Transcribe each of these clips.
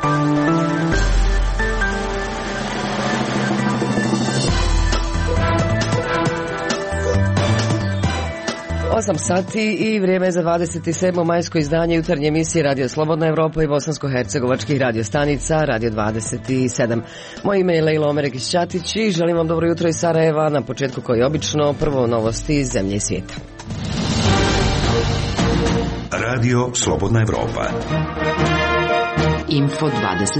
Osam sati i vrijeme za 27. majsko izdanje jutarnje emisije Radio Slobodna Evropa i bosansko-hercegovačkih radiostanica Radio 27. Moje ime je Lejla Omeregić-Ćatić i želim vam dobro jutro iz Sarajeva. Na početku, koji obično, prvo novosti iz zemlje i svijeta. Radio Slobodna Evropa. Info 27.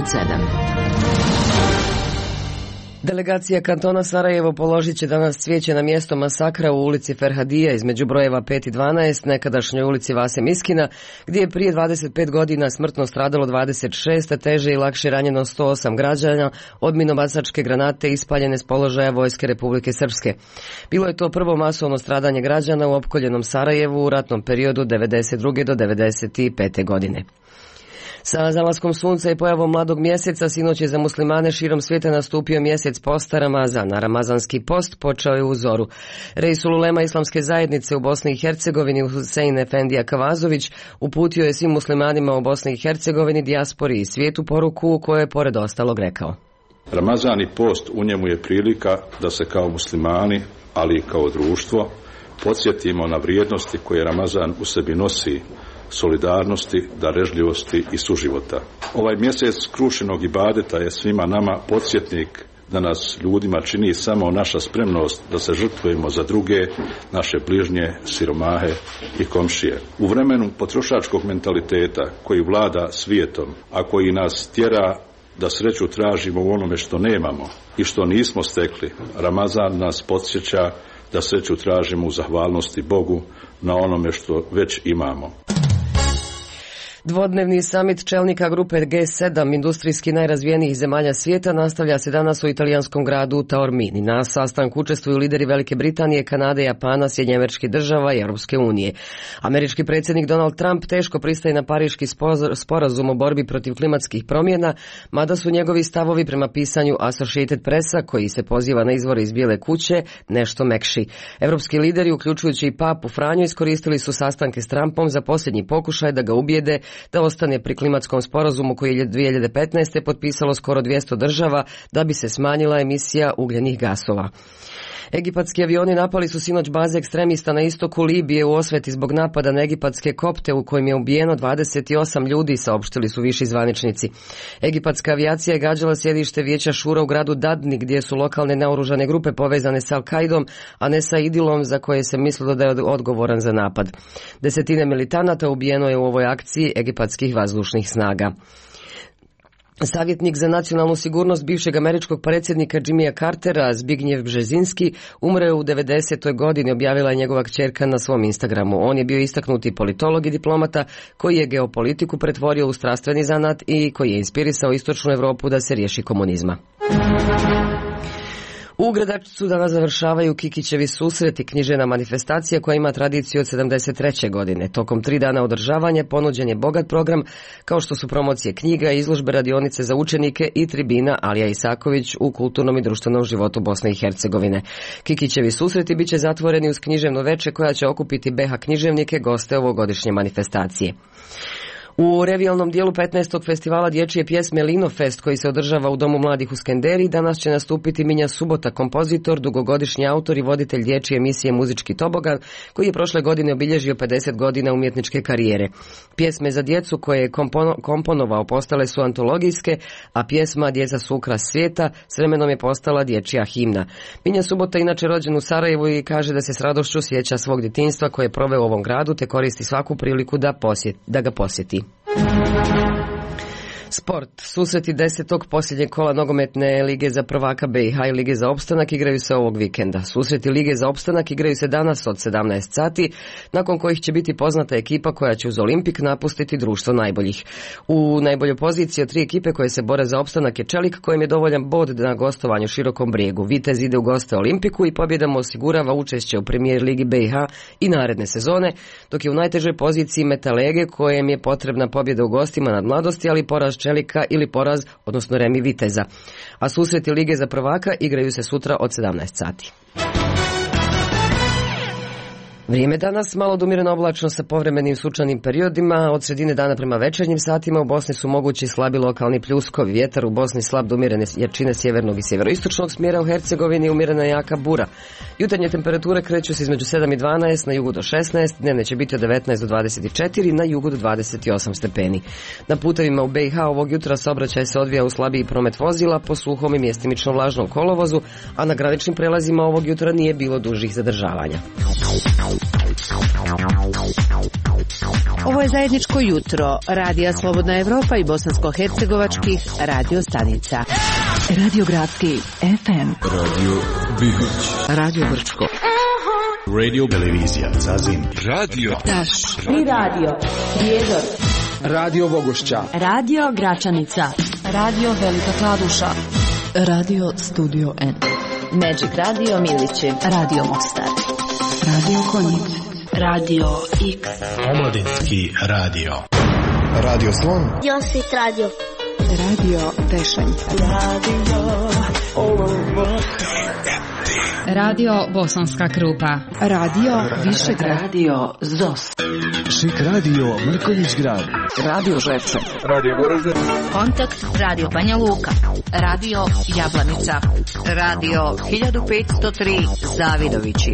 Delegacija kantona Sarajevo položit će danas cvijeće na mjesto masakra u ulici Ferhadija između brojeva 5 i 12, nekadašnjoj ulici Vase Miskina, gdje je prije 25 godina smrtno stradalo 26, a teže i lakše ranjeno 108 građana od minobacačke granate ispaljene s položaja Vojske Republike Srpske. Bilo je to prvo masovno stradanje građana u opkoljenom Sarajevu u ratnom periodu 92. do 95. godine. Sa zalaskom sunca i pojavom mladog mjeseca sinoć je za muslimane širom svijeta nastupio mjesec posta Ramazana. Ramazanski post počeo je u zoru. Reisul ulema Islamske zajednice u Bosni i Hercegovini Husein Efendija Kavazović uputio je svim muslimanima u Bosni i Hercegovini, dijaspori i svijetu poruku koju je pored ostalog rekao. Ramazan i post, u njemu je prilika da se kao muslimani, ali i kao društvo, podsjetimo na vrijednosti koje Ramazan u sebi nosi: solidarnosti, darežljivosti i suživota. Ovaj mjesec skrušenog ibadeta je svima nama podsjetnik da nas ljudima čini samo naša spremnost da se žrtvujemo za druge, naše bližnje, siromahe i komšije. U vremenu potrošačkog mentaliteta koji vlada svijetom, a koji nas tjera da sreću tražimo u onome što nemamo i što nismo stekli, Ramazan nas podsjeća da sreću tražimo u zahvalnosti Bogu na onome što već imamo. Dvodnevni samit čelnika grupe G7 industrijski najrazvijenijih zemalja svijeta nastavlja se danas u italijanskom gradu Taormini. Na sastanku učestvuju lideri Velike Britanije, Kanade, Japana, Sjedinjenih Američkih Država i Europske unije. Američki predsjednik Donald Trump teško pristaje na Pariški sporazum o borbi protiv klimatskih promjena, mada su njegovi stavovi prema pisanju Associated Pressa, koji se poziva na izvore iz Bijele kuće, nešto mekši. Europski lideri, uključujući i papu Franju, iskoristili su sastanke s Trumpom za posljednji pokušaj da ga ubijede da ostane pri klimatskom sporazumu koji je 2015. potpisalo skoro 200 država da bi se smanjila emisija ugljenih gasova. Egipatski avioni napali su sinoć baze ekstremista na istoku Libije u osveti zbog napada na egipatske kopte u kojim je ubijeno 28 ljudi, saopštili su viši zvaničnici. Egipatska avijacija je gađala sjedište vijeća Šura u gradu Dadni, gdje su lokalne naoružane grupe povezane sa Al-Kaidom, a ne sa Idilom, za koje se mislilo da je odgovoran za napad. Desetine militanata ubijeno je u ovoj akciji egipatskih vazdušnih snaga. Savjetnik za nacionalnu sigurnost bivšeg američkog predsjednika Jimmya Cartera, Zbigniew Brzezinski, umro je u 90. godini, objavila je njegova kćerka na svom Instagramu. On je bio istaknuti politolog i diplomata koji je geopolitiku pretvorio u strastveni zanat i koji je inspirisao istočnu Europu da se riješi komunizma. U Gradačcu danas završavaju Kikićevi susreti, književna manifestacija koja ima tradiciju od 73. godine. Tokom 3 dana održavanja ponuđen je bogat program, kao što su promocije knjiga, izložbe, radionice za učenike i tribina Alija Isaković u kulturnom i društvenom životu Bosne i Hercegovine. Kikićevi susreti biće zatvoreni uz književno veče koja će okupiti BH književnike, goste ovogodišnje manifestacije. U revijalnom dijelu 15. festivala dječje pjesme Linofest, koji se održava u Domu mladih u Skenderi, danas će nastupiti Minja Subota, kompozitor, dugogodišnji autor i voditelj dječje emisije Muzički tobogan, koji je prošle godine obilježio 50 godina umjetničke karijere. Pjesme za djecu koje je komponovao postale su antologijske, a pjesma Djeca su ukras svijeta s vremenom je postala dječja himna. Minja Subota inače rođen u Sarajevu i kaže da se s radošću sjeća svog djetinjstva koje je proveo u ovom gradu, te koristi svaku priliku da ga posjeti. Sport. Susreti 10. posljednjeg kola nogometne lige za prvaka BiH i lige za opstanak igraju se ovog vikenda. Susreti lige za opstanak igraju se danas od 17 sati, nakon kojih će biti poznata ekipa koja će uz Olimpik napustiti društvo najboljih. U najboljoj poziciji od 3 ekipe koje se bore za opstanak je Čelik, kojem je dovoljan bod na gostovanju Širokom Brijegu. Vitez ide u goste Olimpiku i pobjedom osigurava učešće u Premijer ligi BiH i naredne sezone, dok je u najtežoj poziciji Metalege, kojem je potrebna pobjeda u gostima nad Mladosti, ali poraz Čelika ili poraz, odnosno remi Viteza. A susreti lige za prvaka igraju se sutra od 17 sati. Vrijeme danas malo odumjereno oblačno sa povremenim sunčanim periodima. Od sredine dana prema večernjim satima u Bosni su mogući slabi lokalni pljuskovi. Vjetar u Bosni slab do umjerene jačine sjevernog i sjeveroistočnog smjera, u Hercegovini umjerena jaka bura. Jutarnje temperature kreću se između 7 i 12, na jugu do 16, dnevne će biti od 19 do 24, na jugu do 28 stepeni. Na putevima u BiH ovog jutra saobraćaj se odvija u slabiji promet vozila po suhom i mjestimično vlažnom kolovozu, a na graničnim prelazima ovog jutra nije bilo dužih zadržavanja. Ovo je zajedničko jutro Radija Slobodna Evropa i bosansko-hercegovačkih radio stanica. Radio Gradski FM, Radio Bihoć, Radio Brčko, Radio Televizija Zazin, Radio Taš i Radio Prijedor, Radio Vogošća, Radio Gračanica, Radio Velika Kladuša, Radio Studio N, Magic Radio Milići, Radio Mostar, Radio Konjic, Radio X, Omladinski radio. Radio Slon, Josit Radio, Radio Tešanj, Radio Bosanska Krupa, Radio Višegrad, Radio Zos, Šik radio Mrkonjić Grad, Radio Žepče, Radio Goražde, Kontakt Radio Banja Luka, Radio Jablanica, Radio 1503 Zavidovići.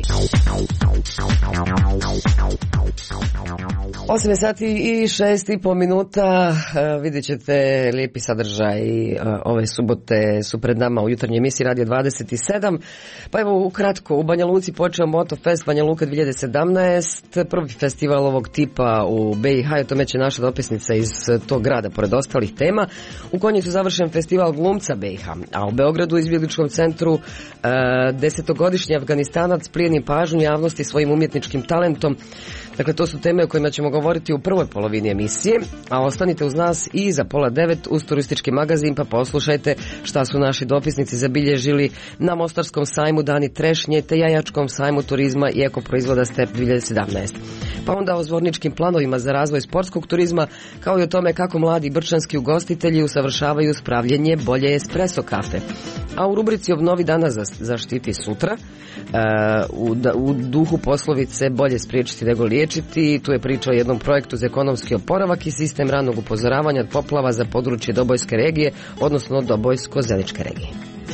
8 sati i 6,5 minuta, vidjet ćete lijepi sadržaj ove subote su pred nama u jutarnjoj emisiji Radio 27. Pa evo ukratko, u Banja Luci počeo Motofest Banja Luka 2017, prvi festival ovog tipa u BiH, o tome će naša dopisnica iz tog grada pored ostalih tema. U Konjicu završen festival glumca BiH, a u Beogradu u izbjegličkom centru 10-godišnji Afganistanac plijeni pažnju javnosti svojim umjetničkim talentom. Dakle, to su teme o kojima ćemo govoriti u prvoj polovini emisije, a ostanite uz nas i za 8:30 uz turistički magazin, pa poslušajte šta su naši dopisnici zabilježili na Mostarskom sajmu Dani trešnje te Jajačkom sajmu turizma i ekoproizvoda Step 2017. Pa onda o zvorničkim planovima za razvoj sportskog turizma, kao i o tome kako mladi brčanski ugostitelji usavršavaju spravljenje bolje espresso kafe. A u rubrici Obnovi danas zaštiti sutra, u duhu poslovice bolje spriječiti nego liječiti, tu je priča o jednom projektu za ekonomski oporavak i sistem ranog upozoravanja od poplava za područje Dobojske regije, odnosno Dobojsko-Zeničke regije.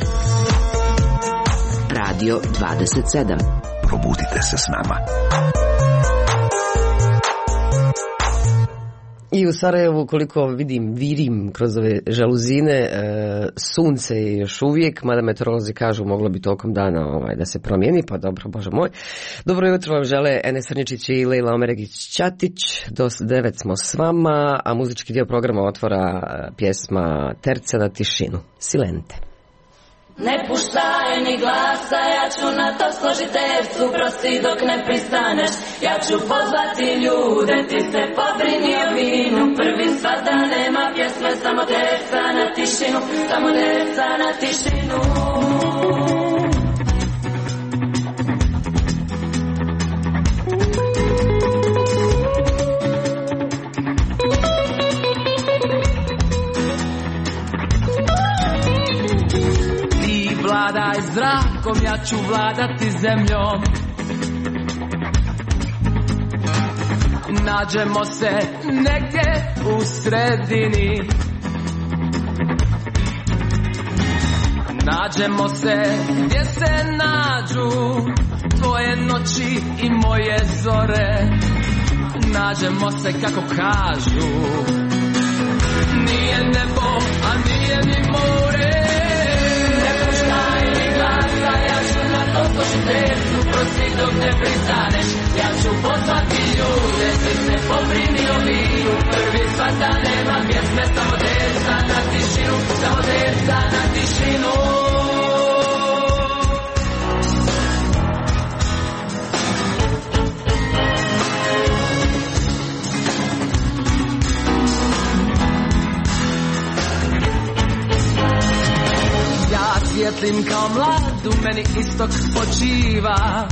Radio 27. probudite se s nama. I u Sarajevu, koliko vidim kroz ove žaluzine, sunce je još uvijek, mada meteorolozi kažu moglo bi tokom dana da se promijeni, pa dobro, Bože moj. Dobro jutro vam žele Enes Crničić i Lejla Omeregić-Ćatić, do 9 smo s vama, a muzički dio programa otvora pjesma Terca na tišinu, Silente. Ne puštaj ni glasa, ja ću na to složiti tercu, prosti dok ne pristaneš. Ja ću pozvati ljude, ti se pobrini o vinu. Prvi svat da nema pjesme, samo terca na tišinu, samo terca na tišinu. Vladaj zrakom, ja ću vladati zemljom. Nađemo se negdje u sredini. Nađemo se gdje se nađu tvoje noći i moje zore. Nađemo se kako kažu. Nije nebo, a nije ni more. Tercu, prosti dok ne pristaneš. Ja ću pozvati ljude, ti se pobrini o vinu. Prvi svat da nema pjesme, samo terca na tišinu, samo terca na tišinu. Svjetlim kao mlad, u meni istok počiva.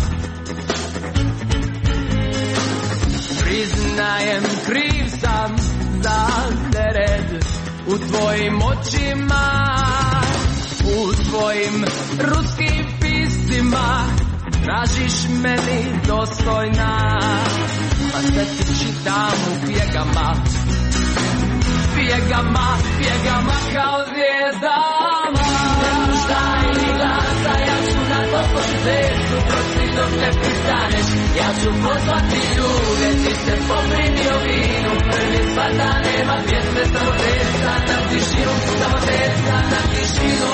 Priznajem, kriv sam za nered u tvojim očima, u tvojim ruskim piscima. tražiš meni dostojna, a sve ti čitam u pjegama, pjegama, pjegama kao zvijezdama. Ne puštaj ni glasa, ja ću na to složiti su prosti dok ne pristaneš. Ja ću pozvati ljude, ti se pobrini o vinu. Prvi svata nema pjesme, samo deca na tišinu, samo deca na tišinu.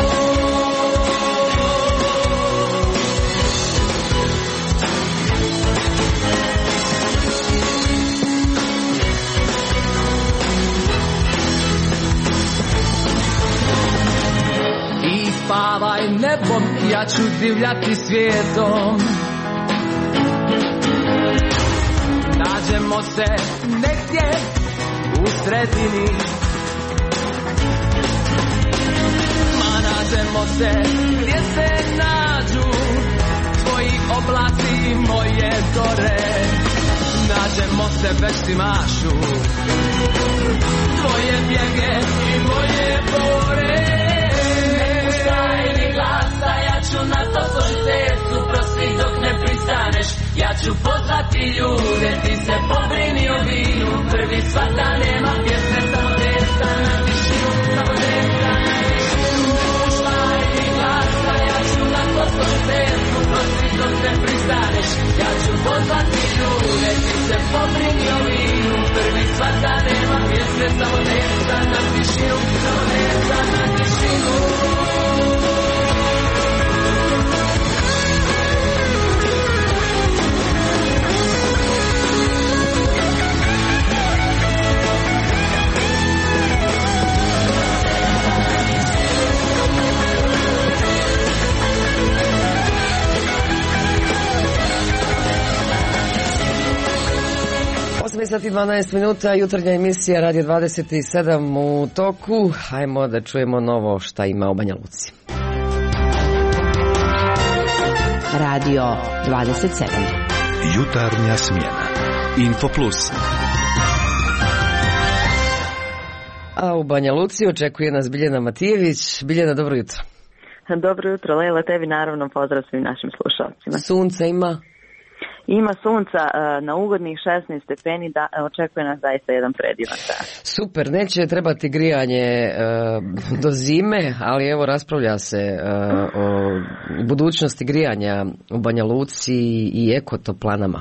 Spavaj nebom, ja ću divljati svijetom. Nađemo se negdje u sredini, ma nađemo se gdje se nađu tvoji oblaci i moje gore. Nađemo se već ti mašu tvoje bjege i moje bore. Glasa, ja ću na to složiti su prosti dok ne pristaneš. Ja ću pozvati ljude, ti se pobrini o vinu. Prvi svata nema pjesme, samo deca na tišinu, samo deca na tišinu. Puštaj mi glasa, ja ću na to složiti su prosti dok ne pristaneš. Ja ću pozvati ljude, ti se pobrini o vinu. Prvi svata nema pjesme, samo deca na tišinu, samo deca na tišinu. Sati 12 minuta, jutarnja emisija Radio 27 u toku. Hajmo da čujemo novo šta ima u Banja Luci. Radio 27. Jutarnja smjena. Info Plus. A u Banja Luci očekuje nas Biljana Matijević. Biljana, dobro jutro. Dobro jutro, Lejla, tebi naravno, pozdrav svim našim slušalcima. Sunce ima? Ima sunca na ugodnih 16 stepeni, da očekuje nas zaista jedan predivan dan. Super, neće trebati grijanje do zime, ali evo raspravlja se o budućnosti grijanja u Banja Luci i ekotoplanama.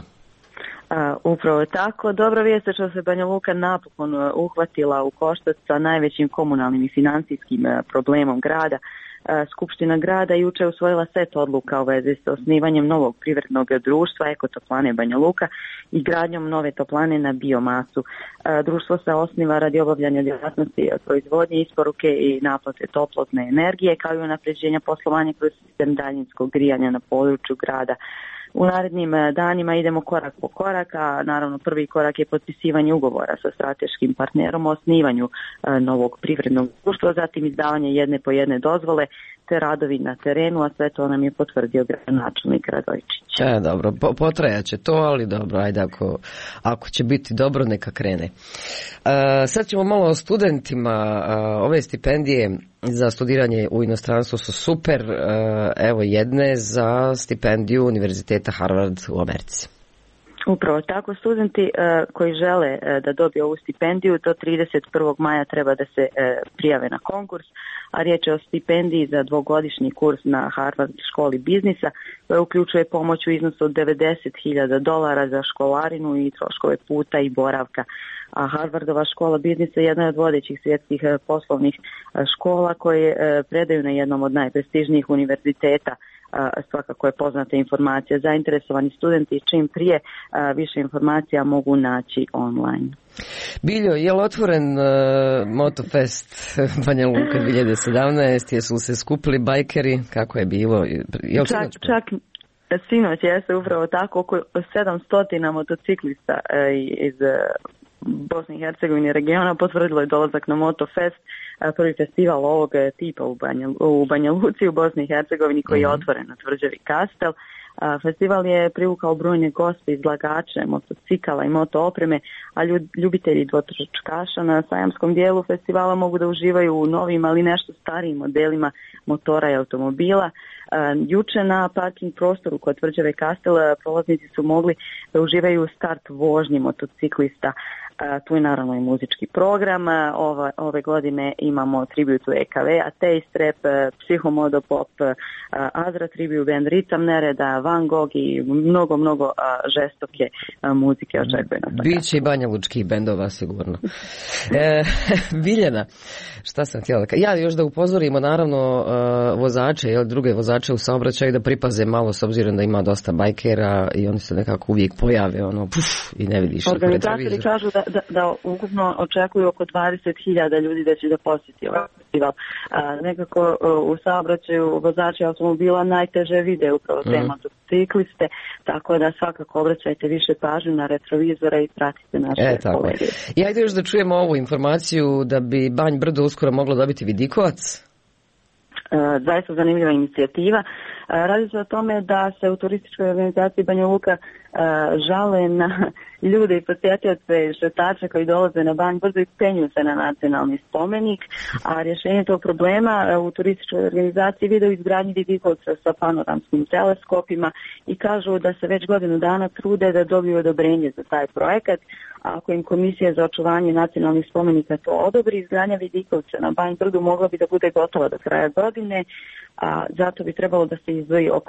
Upravo je tako. Dobra vijest je što se Banja Luka napokon uhvatila u koštac sa najvećim komunalnim i financijskim problemom grada. Skupština grada juče je usvojila set odluka u vezi s osnivanjem novog privrednog društva Ekotoplane Banja Luka i gradnjom nove toplane na biomasu. Društvo se osniva radi obavljanja djelatnosti proizvodnje, isporuke i naplate toplotne energije, kao i unapređenja poslovanja kroz sistem daljinskog grijanja na području grada. U narednim danima idemo korak po korak, a naravno prvi korak je potpisivanje ugovora sa strateškim partnerom o osnivanju novog privrednog društva, zatim izdavanje jedne po jedne dozvole te radovi na terenu, a sve to nam je potvrdio gradonačelnik Radojčić. Dobro, potrajat će to, ali dobro, ajde ako će biti dobro, neka krene. Sad ćemo malo o studentima. Ove stipendije za studiranje u inostranstvu su super. Evo jedne za stipendiju Univerziteta Harvard u Americi. Upravo tako, studenti koji žele da dobiju ovu stipendiju do 31. maja treba da se prijave na konkurs, a riječ je o stipendiji za dvogodišnji kurs na Harvard školi biznisa, koja uključuje pomoć u iznosu od $90,000 za školarinu i troškove puta i boravka. A Harvardova škola biznisa je jedna od vodećih svjetskih poslovnih škola koje predaju na jednom od najprestižnijih univerziteta. Svakako je poznata informacija. Zainteresovani studenti čim prije više informacija mogu naći online. Biljo, je li otvoren Motofest Banja Luka 2017? Jesu se skupili bajkeri? Kako je bilo? Čak sinoć jeste upravo tako, oko 700 motociklista iz Bosne i Hercegovine regiona potvrdilo je dolazak na Motofest, prvi festival ovog tipa u Banja Luci u Bosni i Hercegovini koji je otvoren na tvrđavi Kastel. Festival je privukao brojne goste, izlagače, motocikala i moto opreme, a ljubitelji dvotočkaša na sajamskom dijelu festivala mogu da uživaju u novim, ali nešto starijim modelima motora i automobila. Juče na parking prostoru kod tvrđave Kastel prolaznici su mogli da uživaju start vožnji motociklista. Tu je naravno i muzički program. Ove godine imamo tribute EKV, Ateist Rap, Psihomodopop, Azra Tribute Band, Ritam Nereda, Van Gogh i mnogo žestoke muzike očekuje nas. Biće i Banja Lučkih bendova sigurno. Biljana, šta sam htjela? Ja još da upozorimo naravno vozače, druge vozače u saobraćaju da pripaze malo s obzirom da ima dosta bajkera i oni se nekako uvijek pojave i ne vidiš. Organizatori kažu da ukupno očekuju oko 20.000 ljudi da će da posjeti ovaj festival. Nekako u saobraćaju vozači automobila najteže vide upravo te motocikliste, tako da svakako obraćajte više pažnju na retrovizore i pratite naše kolege. I ajde još da čujemo ovu informaciju da bi Banj Brdo uskoro moglo dobiti vidikovac. Zaista zanimljiva inicijativa. Radi se o tome da se u turističkoj organizaciji Banja Luka žale na ljude i posjetioce i šetače koji dolaze na Banj Brdo i penju se na nacionalni spomenik, a rješenje tog problema u turističkoj organizaciji vide u izgradnji vidikovca sa panoramskim teleskopima i kažu da se već godinu dana trude da dobiju odobrenje za taj projekat. Ako im Komisija za očuvanje nacionalnih spomenika to odobri, izgradnja vidikovca na Banj Brdu mogla bi da bude gotova do kraja godine, a zato bi trebalo da se izdvoji oko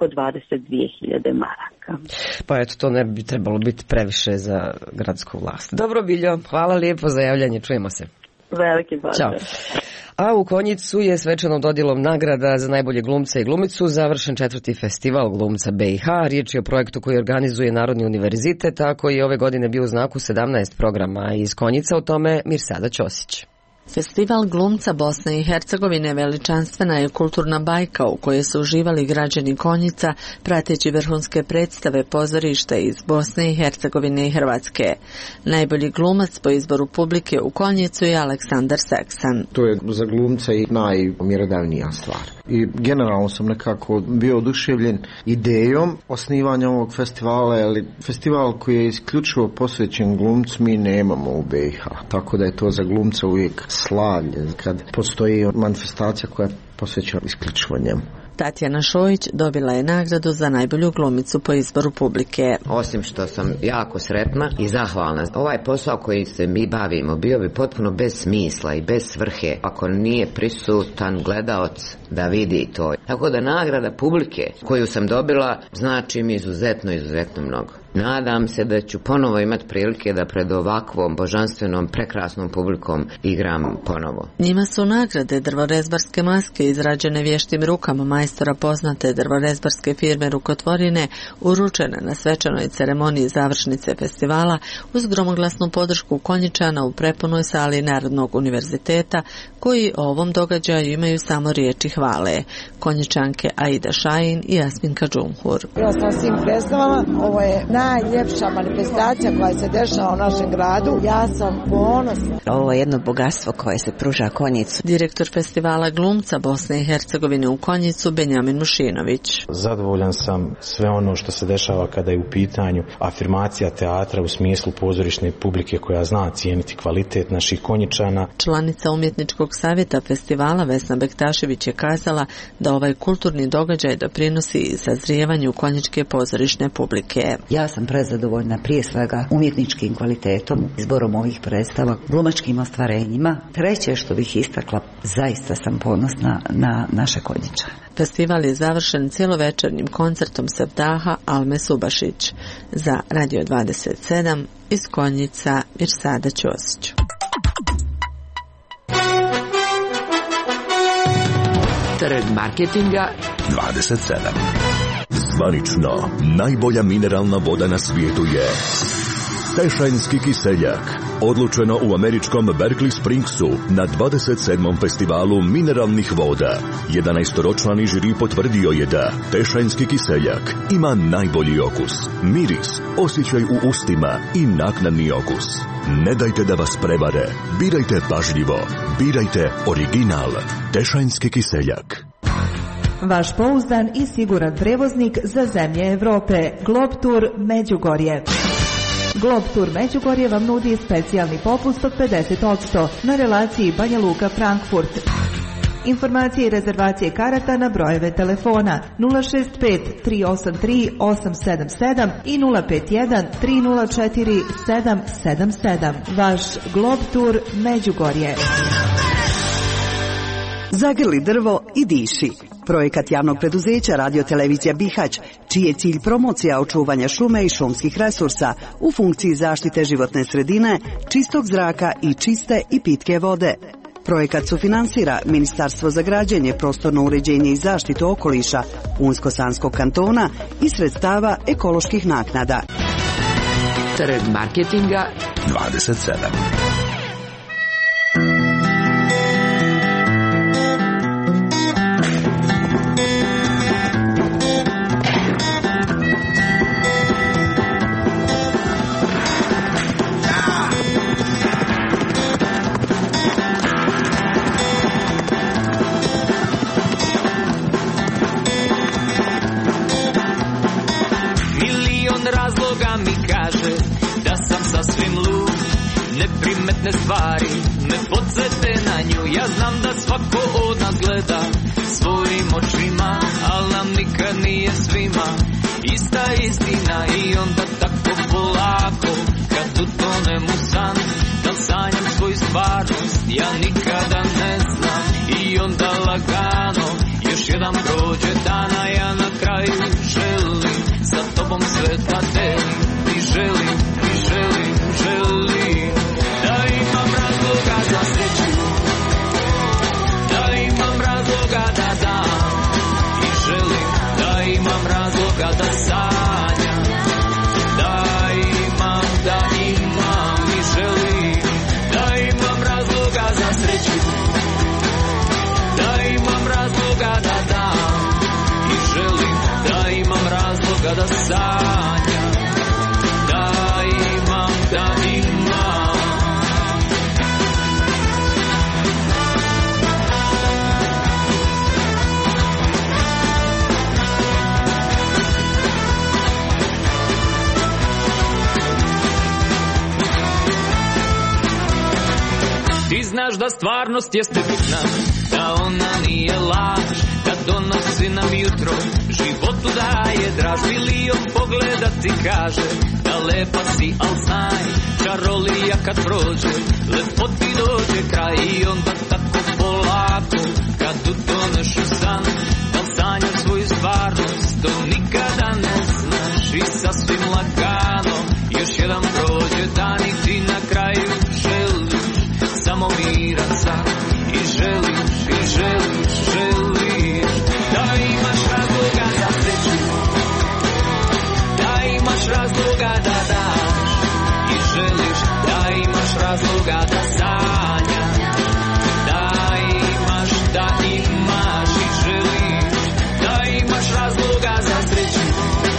22.000 maraka. Pa eto, to ne bi trebalo biti previše za gradsku vlast. Dobro, Biljo, hvala lijepo za javljanje, čujemo se. Veliki pozdrav. Ćao. A u Konjicu je svečanom dodjelom nagrada za najbolje glumca i glumicu završen 4. festival glumca BiH. Riječ je o projektu koji organizuje Narodni univerzitet, a koji je ove godine bio u znaku 17 programa iz Konjica. O tome Mirsada Ćosić. Festival glumca Bosne i Hercegovine veličanstvena je kulturna bajka u kojoj su uživali građani Konjica prateći vrhunske predstave pozorišta iz Bosne i Hercegovine i Hrvatske. Najbolji glumac po izboru publike u Konjicu je Aleksandar Seksan. To je za glumca i najmjerodavnija stvar. I generalno sam nekako bio oduševljen idejom osnivanja ovog festivala, ali festival koji je isključivo posvećen glumcu mi nemamo u BiH. Tako da je to za glumca uvijek slavlje kad postoji manifestacija koja je posvećena isključivo njemu. Tatjana Šojić dobila je nagradu za najbolju glumicu po izboru publike. Osim što sam jako sretna i zahvalna, ovaj posao koji se mi bavimo bio bi potpuno bez smisla i bez svrhe ako nije prisutan gledaoc da vidi to. Tako da nagrada publike koju sam dobila znači mi izuzetno mnogo. Nadam se da ću ponovo imati prilike da pred ovakvom božanstvenom, prekrasnom publikom igram ponovo. Njima su nagrade drvorezbarske maske izrađene vještim rukama majstora poznate drvorezbarske firme Rukotvorine uručene na svečanoj ceremoniji završnice festivala uz gromoglasnu podršku Konjičana u prepunoj sali Narodnog univerziteta koji o ovom događaju imaju samo riječi hvale. Konjičanke Aida Šajin i Jasminka Džumhur. Ja sam svim predstavama, ovo je najljepša manifestacija koja se dešava u našem gradu. Ja sam ponosna. Ovo je jedno bogatstvo koje se pruža Konjicu. Direktor festivala glumca Bosne i Hercegovine u Konjicu Benjamin Mušinović. Zadovoljan sam sve ono što se dešava kada je u pitanju afirmacija teatra u smislu pozorišne publike koja zna cijeniti kvalitet naših Konjičana. Članica umjetničkog savjeta festivala Vesna Bektašević je kazala da ovaj kulturni događaj doprinosi sazrijevanju konjičke pozorišne publike. Ja sam prezadovoljna prije svega umjetničkim kvalitetom, izborom ovih predstava, glumačkim ostvarenjima. Treće što bih istakla, zaista sam ponosna na naše Konjičane. Festival je završen cjelovečernjim koncertom Sevdaha Alme Subašić. Za Radio 27 iz Konjica Mirsada Ćosić. Trg marketinga 27. Zvanično, najbolja mineralna voda na svijetu je Tešajnski kiseljak. Odlučeno u američkom Berkeley Springsu na 27. festivalu mineralnih voda. 11-ročlani žiri potvrdio je da Tešajnski kiseljak ima najbolji okus, miris, osjećaj u ustima i naknadni okus. Ne dajte da vas prevare. Birajte pažljivo. Birajte original. Tešajnski kiseljak. vaš pouzdan i siguran prevoznik za zemlje Europe. Globtour Međugorje. Globtour Međugorje vam nudi specijalni popust od 50% na relaciji Banja Luka-Frankfurt. Informacije i rezervacije karata na brojeve telefona 065 383 877 i 051 304 777. Vaš Globtour Međugorje. Zagrli drvo i diši. Projekat javnog preduzeća Radio-televizija Bihać, čiji je cilj promocija očuvanja šume i šumskih resursa u funkciji zaštite životne sredine, čistog zraka i čiste i pitke vode. Projekat sufinansira Ministarstvo za građenje, prostorno uređenje i zaštitu okoliša Unsko-Sanskog kantona i sredstava ekoloških naknada. Trg marketinga 27. Neprimetne stvari me podsjete na nju. Ja znam da svako od nas gleda svojim očima, al nam nikad nije svima ista istina. I onda tako polako kad utonem u san, da sanjam svoju stvarnost ja nikada ne znam. I onda lagano još jedan prođe dana, ja na kraju želim sa tobom sve da delim. I želim, i želim, želim da imam razloga za sreću, da imam razloga da dam. I želim da imam razloga da sanjam, da imam i želim da imam razloga za sreću, da imam razloga da dam. I želim da imam razloga da sanjam, da imam. Ti znaš da stvarnost jeste bitna, da ona nije laž, da donosi nam jutro, životu daje draž. Milion pogleda ti kaže da lepa si, al znaj, čarolija kad prođe, lepo ti dođe kraj. I onda tako polako kad utoneš u san, da sanjaš svoju stvarnost, to nikada ne znaš. I sasvim lagano još jedan prođe dan i ti na kraju želiš samo miran san. I želiš, želiš da imaš razloga za sreću, da imaš razloga da daš. I želiš da imaš razloga da sanjaš, da imaš i želiš da imaš razloga za sreću,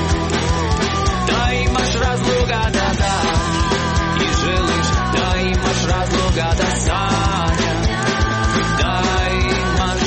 da imaš razloga da daš. I želiš da imaš razloga da sanjaš, da imaš.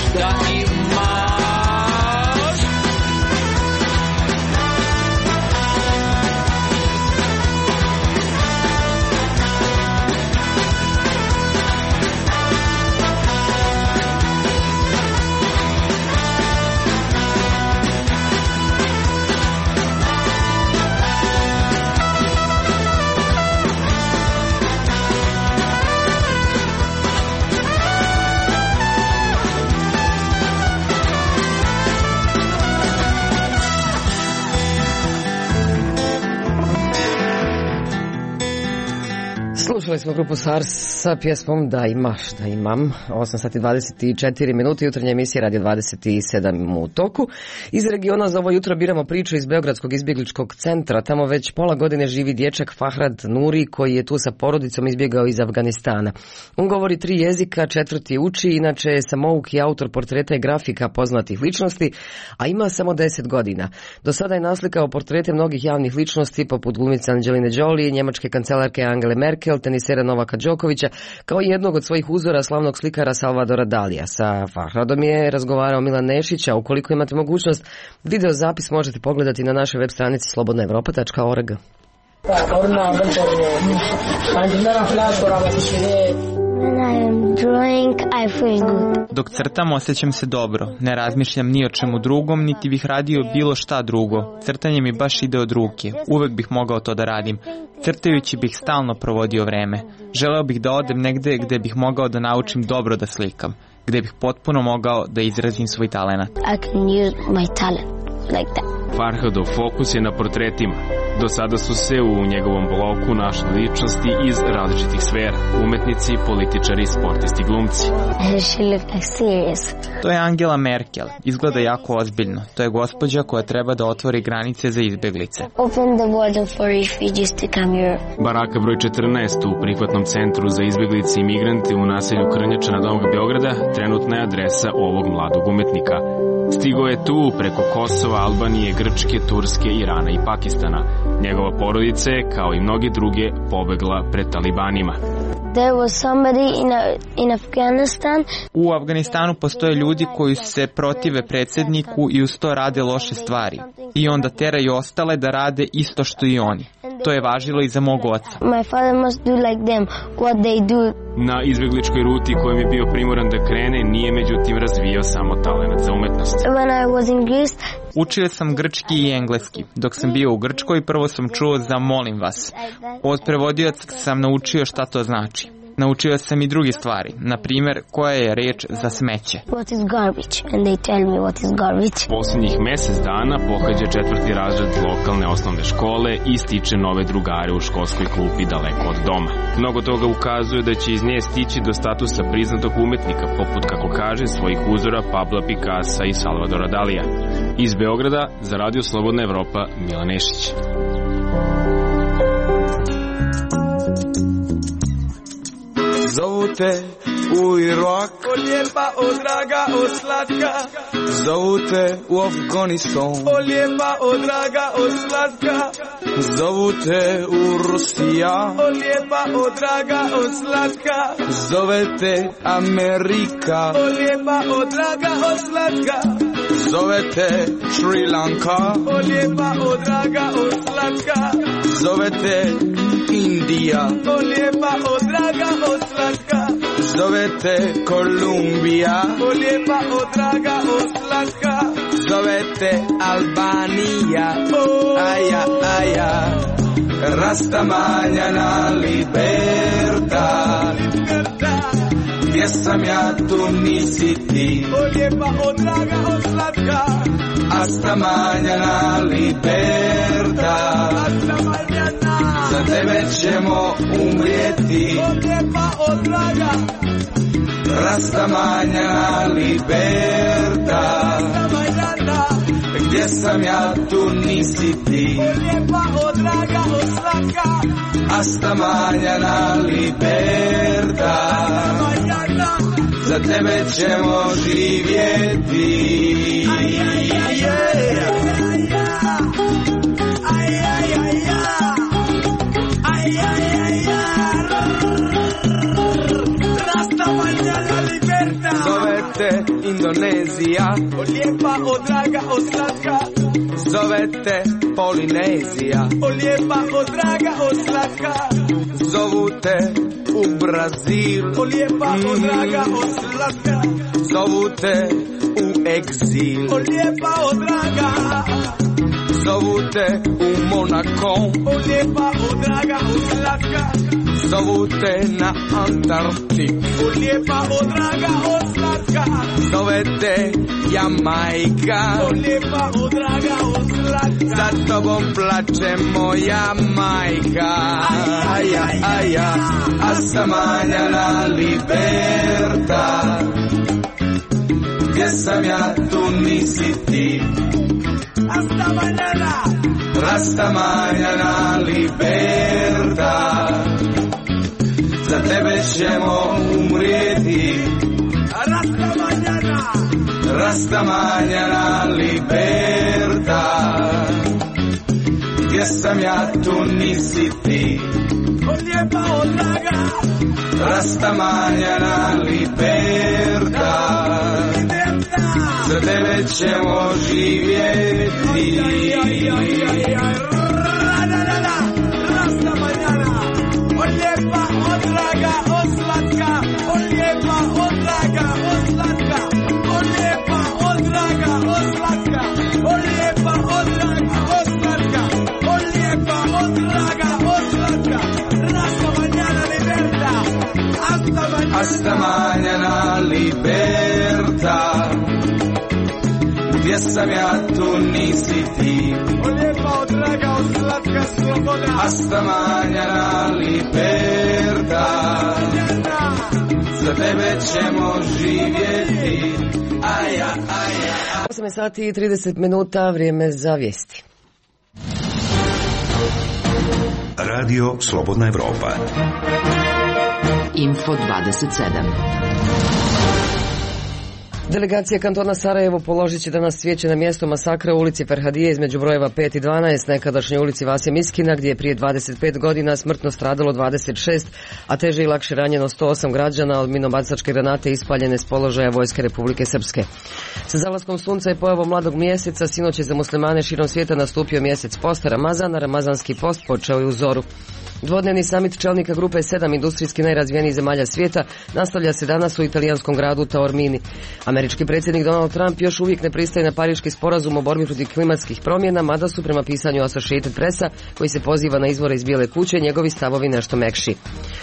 Slušali smo grupu SARS sa pjesmom Da imaš, da imam. 8 sati 24 minuta, jutarnja emisija Radio 27 u toku. Iz regiona za ovo jutro biramo priču iz Beogradskog izbjegličkog centra. Tamo već pola godine živi dječak Fahrad Nuri koji je tu sa porodicom izbjegao iz Afganistana. On govori 3 jezika, 4. uči, inače je samouk i autor portreta i grafika poznatih ličnosti, a ima samo 10 godina. Do sada je naslikao portrete mnogih javnih ličnosti poput glumice Angeline Jolie, njemačke kancelarke Angele Merkel, tenisera Novaka Đokovića, kao jednog od svojih uzora slavnog slikara Salvadora Dalija. Sa Farhadom je razgovarao Milan Nešić, a ukoliko imate mogućnost, video zapis možete pogledati na našoj web stranici slobodnaevropa.org. Dok crtam osjećam se dobro, ne razmišljam ni o čemu drugom, niti bih radio bilo šta drugo. Crtanje mi baš ide od ruke, uvek bih mogao to da radim. Crtajući bih stalno provodio vreme. Želeo bih da odem negde gde bih mogao da naučim dobro da slikam, gde bih potpuno mogao da izrazim svoj talenat. Farhadov fokus je na portretima. Do sada su se u njegovom bloku našli ličnosti iz različitih sfera. Umetnici, političari, sportisti, glumci. To je Angela Merkel. Izgleda jako ozbiljno. To je gospođa koja treba da otvori granice za izbeglice. Baraka broj 14 u prihvatnom centru za izbeglice i migrante u naselju Krnjača na Novog Beograda trenutna je adresa ovog mladog umetnika. Stigo je tu preko Kosova, Albanije, Grčke, Turske, Irana i Pakistana. Njegova porodica je, kao i mnogi druge, pobegla pred talibanima. U Afganistanu postoje ljudi koji se protive predsjedniku i uz to rade loše stvari. I onda teraju ostale da rade isto što i oni. To je važilo i za mog oca. Na izbegličkoj ruti kojom je bio primoran da krene, nije međutim razvijao samo talenat za umetnost. Učio sam grčki i engleski. Dok sam bio u Grčkoj, prvo sam čuo za molim vas. Od prevodioca sam naučio šta to znači. Naučio sam i druge stvari, na primjer koja je reč za smeće. Posljednjih mjesec dana pohađa 4. razred lokalne osnovne škole i stiče nove drugare u školskoj klupi daleko od doma. Mnogo toga ukazuje da će iz nje stići do statusa priznatog umetnika, poput, kako kaže, svojih uzora Pabla Picassa i Salvadora Dalija. Iz Beograda za Radio Slobodna Evropa, Milan Nešić. Zovu te u Irak, o lijepa, o draga, o slatka. Zovu te u Afganistan, o lijepa, o draga, o slatka. Zovu te u Rusija, o lijepa, o draga, o slatka. Zove te Amerika, o lijepa, o draga, o slatka. Zove te Sri Lanka, o lijepa, o draga, o slatka. Zove te Indija, o lijepa, o draga, o slatka. Zove te Kolumbija, o lijepa, o draga, o slatka. Zove te Albanija, aja, aja. Rastamanjana libertad. Gdje sam ja, tu nisi ti, o lijepa, o draga, o slatka. Rastamanjana libertad. Za tebe ćemo umrijeti, o lijepa, o draga. Rastamanjana libertad. Gdje sam ja, tu nisi ti, o lijepa, o draga, o slatka. Rastamanjana libertad. Za tebe ćemo živjeti. Zove te Indonezija, o lijepa, o draga, o slatka. Zove te Polinezija, o lijepa, o draga, o slatka. Zovu te u Brazil, o lijepa, o draga, o slatka. Zovu te u egzil, o lijepa, o draga. Zovu te u Monako, o lijepa, o draga, o slatka. Zovu te na Antarktik, o lijepa, o draga, o slatka. Zove te Jamajka, o lijepa, o draga, o slatka. Za tobom plače moja majka, aja, aja. Rastamanjana libertad. Gdje sam ja, tu nisi ti. Rastamanjana libertad. Za tebe ćemo umrijeti. Rastamanjana libertad. Gdje sam ja, tu nisi ti. o lijepa, o draga, rastamanjana liberta, za tebe ćemo živjeti. Rastamanjana, o lijepa, o draga, o slatka, o lijepa, o draga, o slatka, o lijepa, o draga, o slatka, o lijepa, o draga, o slatka, o lijepa, o draga, o slatka, rastamanjana liberta, hasta mañana liberta, gdje sam ja tu nisi ti, o lijepa, o draga, o slatka, sloboda, hasta mañana liberta, za tebe ćemo živjeti, aja, aja. 8 sati i 30 minuta, vrijeme za vijesti. Radio Slobodna Evropa. Info 27. Delegacija kantona Sarajevo položit će danas cvijeće na mjesto masakra u ulici Ferhadije između brojeva 5 i 12, nekadašnjoj ulici Vasje Miskina, gdje je prije 25 godina smrtno stradalo 26, a teže i lakše ranjeno 108 građana od minobacačke granate ispaljene s položaja Vojske Republike Srpske. Sa zalaskom sunca i pojavom mladog mjeseca sinoć je za muslimane širom svijeta nastupio mjesec posta Ramazana. Ramazanski post počeo je u zoru. Dvodnevni samit čelnika grupe 7 industrijski najrazvijenijih zemalja svijeta nastavlja se danas u italijanskom gradu Taormini. Američki predsjednik Donald Trump još uvijek ne pristaje na Pariški sporazum o borbi protiv klimatskih promjena, mada su prema pisanju Associated Pressa, koji se poziva na izvore iz Bijele kuće, njegovi stavovi nešto mekši.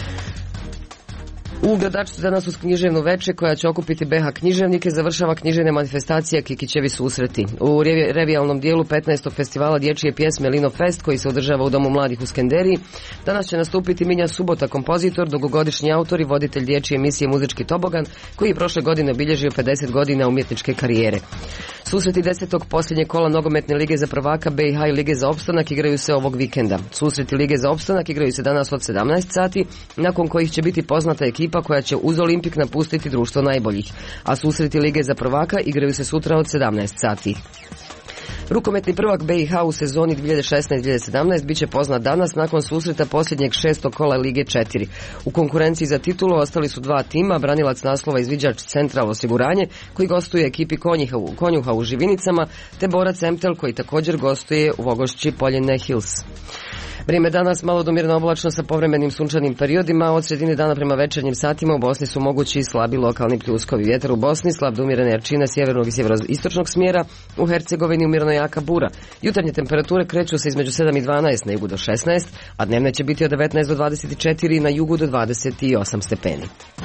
U Gradačcu danas uz književnu veče koja će okupiti BH književnike završava književna manifestacija Kikićevi susreti. U revijalnom dijelu 15. festivala dječje pjesme Lino Fest, koji se održava u Domu mladih u Skenderiji, danas će nastupiti Minja Subota, kompozitor, dugogodišnji autor i voditelj dječje emisije Muzički tobogan, koji je prošle godine obilježio 50 godina umjetničke karijere. Susreti 10. posljednjeg kola nogometne lige za prvaka BiH i lige za opstanak igraju se ovog vikenda. Susreti lige za opstanak igraju se danas od 17 sati, nakon kojih će biti poznata ekipa koja će uz Olimpik napustiti društvo najboljih, a susreti lige za prvaka igraju se sutra od 17 sati. Rukometni prvak BiH u sezoni 2016-2017 bit će poznat danas nakon susreta posljednjeg 6. kola Lige 4. U konkurenciji za titulu ostali su dva tima, branilac naslova izviđač Central osiguranje, koji gostuje ekipi Konjuha u Živinicama, te borac Emtel, koji također gostuje u Vogošći Poljene Hills. Vrijeme danas malo do mirno oblačno sa povremenim sunčanim periodima. Od sredine dana prema večernjim satima u Bosni su mogući slabi lokalni pljuskovi. Vjetar u Bosni slab do umjerene jačine sjevernog i sjeveroistočnog smjera. U Hercegovini umjereno jaka bura. Jutarnje temperature kreću se između 7 i 12, na jugu do 16, a dnevne će biti od 19 do 24 i na jugu do 28 stepeni.